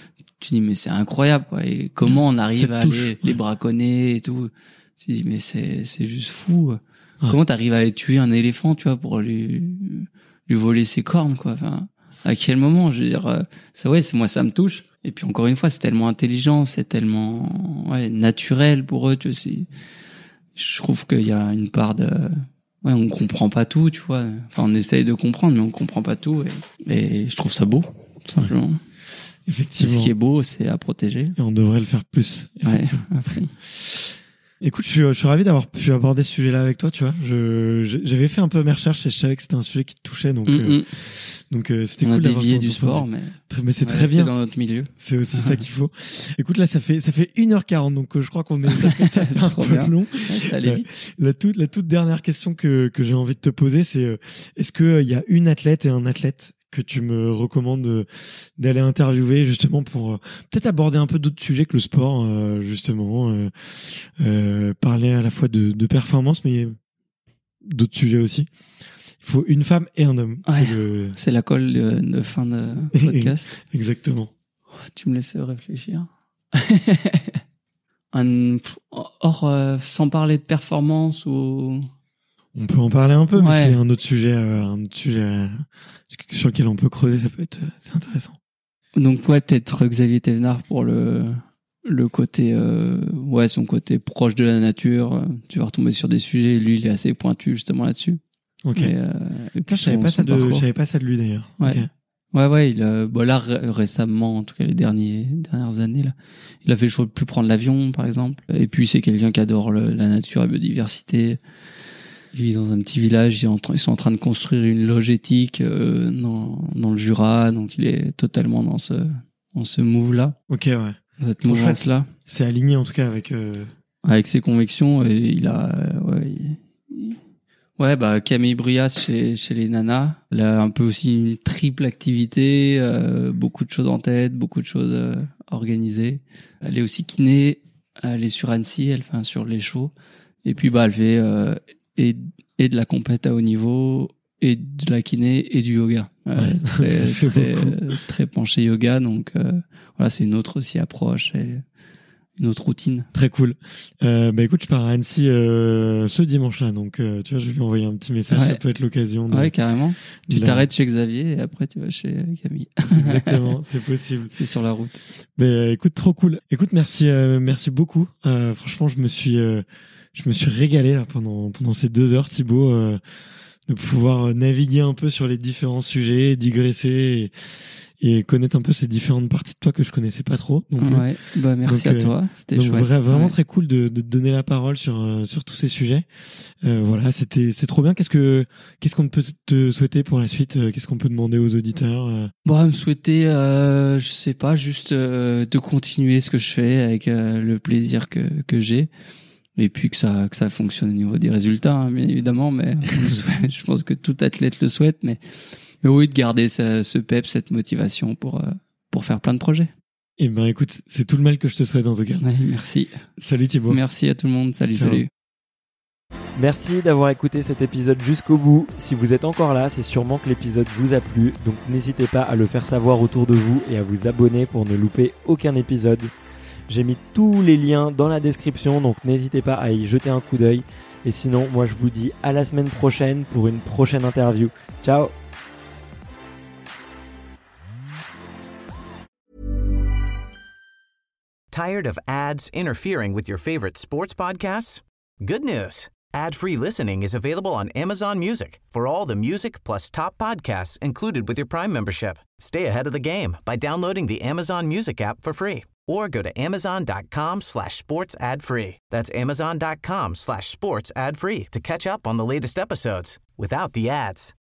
S2: tu dis mais c'est incroyable quoi. Et comment on arrive à les braconner et tout. Tu dis mais c'est juste fou. Ouais. Comment t'arrives à aller tuer un éléphant, tu vois, pour lui voler ses cornes quoi. Enfin, à quel moment, je veux dire, ça moi ça me touche. Et puis encore une fois, c'est tellement intelligent, c'est tellement naturel pour eux, tu vois. Je trouve qu'il y a une part de on comprend pas tout, tu vois. Enfin, on essaye de comprendre, mais on comprend pas tout. Et je trouve ça beau, tout simplement. Ouais.
S5: Effectivement.
S2: Ce qui est beau, c'est à protéger.
S5: Et on devrait le faire plus. Effectivement.
S2: Ouais, à fond.
S5: Écoute, je suis ravi d'avoir pu aborder ce sujet-là avec toi, tu vois. J'avais fait un peu mes recherches et je savais que c'était un sujet qui te touchait, donc c'était cool d'avoir
S2: dévié du sport, mais
S5: c'est très bien.
S2: C'est dans notre milieu.
S5: C'est aussi ça qu'il faut. Écoute, là, ça fait 1h40, donc je crois qu'on est, ça fait un peu long.
S2: Ouais, ça allait vite.
S5: La toute dernière question que j'ai envie de te poser, c'est, est-ce que il y a une athlète et un athlète que tu me recommandes d'aller interviewer justement pour peut-être aborder un peu d'autres sujets que le sport, justement, parler à la fois de performance, mais d'autres sujets aussi. Il faut une femme et un homme.
S2: Ouais, c'est la colle de fin de podcast.
S5: Exactement.
S2: Tu me laisses réfléchir. Sans parler de performance ou...
S5: On peut en parler un peu, mais c'est un autre sujet sur lequel on peut creuser, c'est intéressant.
S2: Donc peut-être Xavier Thévenard pour le côté, son côté proche de la nature. Tu vas retomber sur des sujets. Lui, il est assez pointu justement là-dessus.
S5: Ok.
S2: Et puis
S5: je savais pas ça de lui d'ailleurs.
S2: Ouais.
S5: Okay.
S2: Ouais, il là récemment, en tout cas les dernières années là, il a fait le choix de plus prendre l'avion par exemple. Et puis c'est quelqu'un qui adore la nature, la biodiversité. Il vit dans un petit village, ils sont en train de construire une loge éthique dans le Jura, donc il est totalement dans ce move-là.
S5: Ok, ouais.
S2: Cette mouvance-là.
S5: C'est aligné en tout cas avec
S2: ses convictions. Et il a Camille Brias chez les nanas. Elle a un peu aussi une triple activité, beaucoup de choses en tête, beaucoup de choses organisées. Elle est aussi kiné, elle est sur Annecy, elle fait un sur les shows. Et puis elle fait et de la compète à haut niveau, et de la kiné et du yoga. Très penché yoga, donc c'est une autre aussi approche et une autre routine.
S5: Très cool. Écoute, je pars à Annecy ce dimanche-là, donc tu vois, je vais lui envoyer un petit message, ça peut être l'occasion.
S2: Ouais, carrément. Tu t'arrêtes chez Xavier et après tu vas chez Camille.
S5: Exactement, c'est possible.
S2: C'est sur la route.
S5: Écoute, trop cool. Écoute, merci beaucoup. Franchement, je me suis régalé là pendant ces 2 heures, Thibaut, de pouvoir naviguer un peu sur les différents sujets, digresser et connaître un peu ces différentes parties de toi que je connaissais pas trop. Donc,
S2: merci à toi. C'était chouette.
S5: Vraiment très cool de te donner la parole sur tous ces sujets. C'est trop bien. Qu'est-ce qu'on peut te souhaiter pour la suite? Qu'est-ce qu'on peut demander aux auditeurs?
S2: Me souhaiter, je sais pas, juste de continuer ce que je fais avec le plaisir que j'ai. Et puis que ça fonctionne au niveau des résultats, hein, bien évidemment, mais je pense que tout athlète le souhaite, mais oui, de garder ce pep, cette motivation pour faire plein de projets.
S5: Eh ben, écoute, c'est tout le mal que je te souhaite en tout cas.
S2: Ouais, merci.
S5: Salut Thibaut.
S2: Merci à tout le monde. Salut.
S6: Merci d'avoir écouté cet épisode jusqu'au bout. Si vous êtes encore là, c'est sûrement que l'épisode vous a plu, donc n'hésitez pas à le faire savoir autour de vous et à vous abonner pour ne louper aucun épisode. J'ai mis tous les liens dans la description, donc n'hésitez pas à y jeter un coup d'œil. Et sinon, moi je vous dis à la semaine prochaine pour une prochaine interview. Ciao!
S7: Tired of ads interfering with your favorite sports podcasts? Good news. Ad-free listening is available on Amazon Music for all the music plus top podcasts included with your Prime membership. Stay ahead of the game by downloading the Amazon Music app for free or go to amazon.com/sports ad free. That's amazon.com/sports ad free to catch up on the latest episodes without the ads.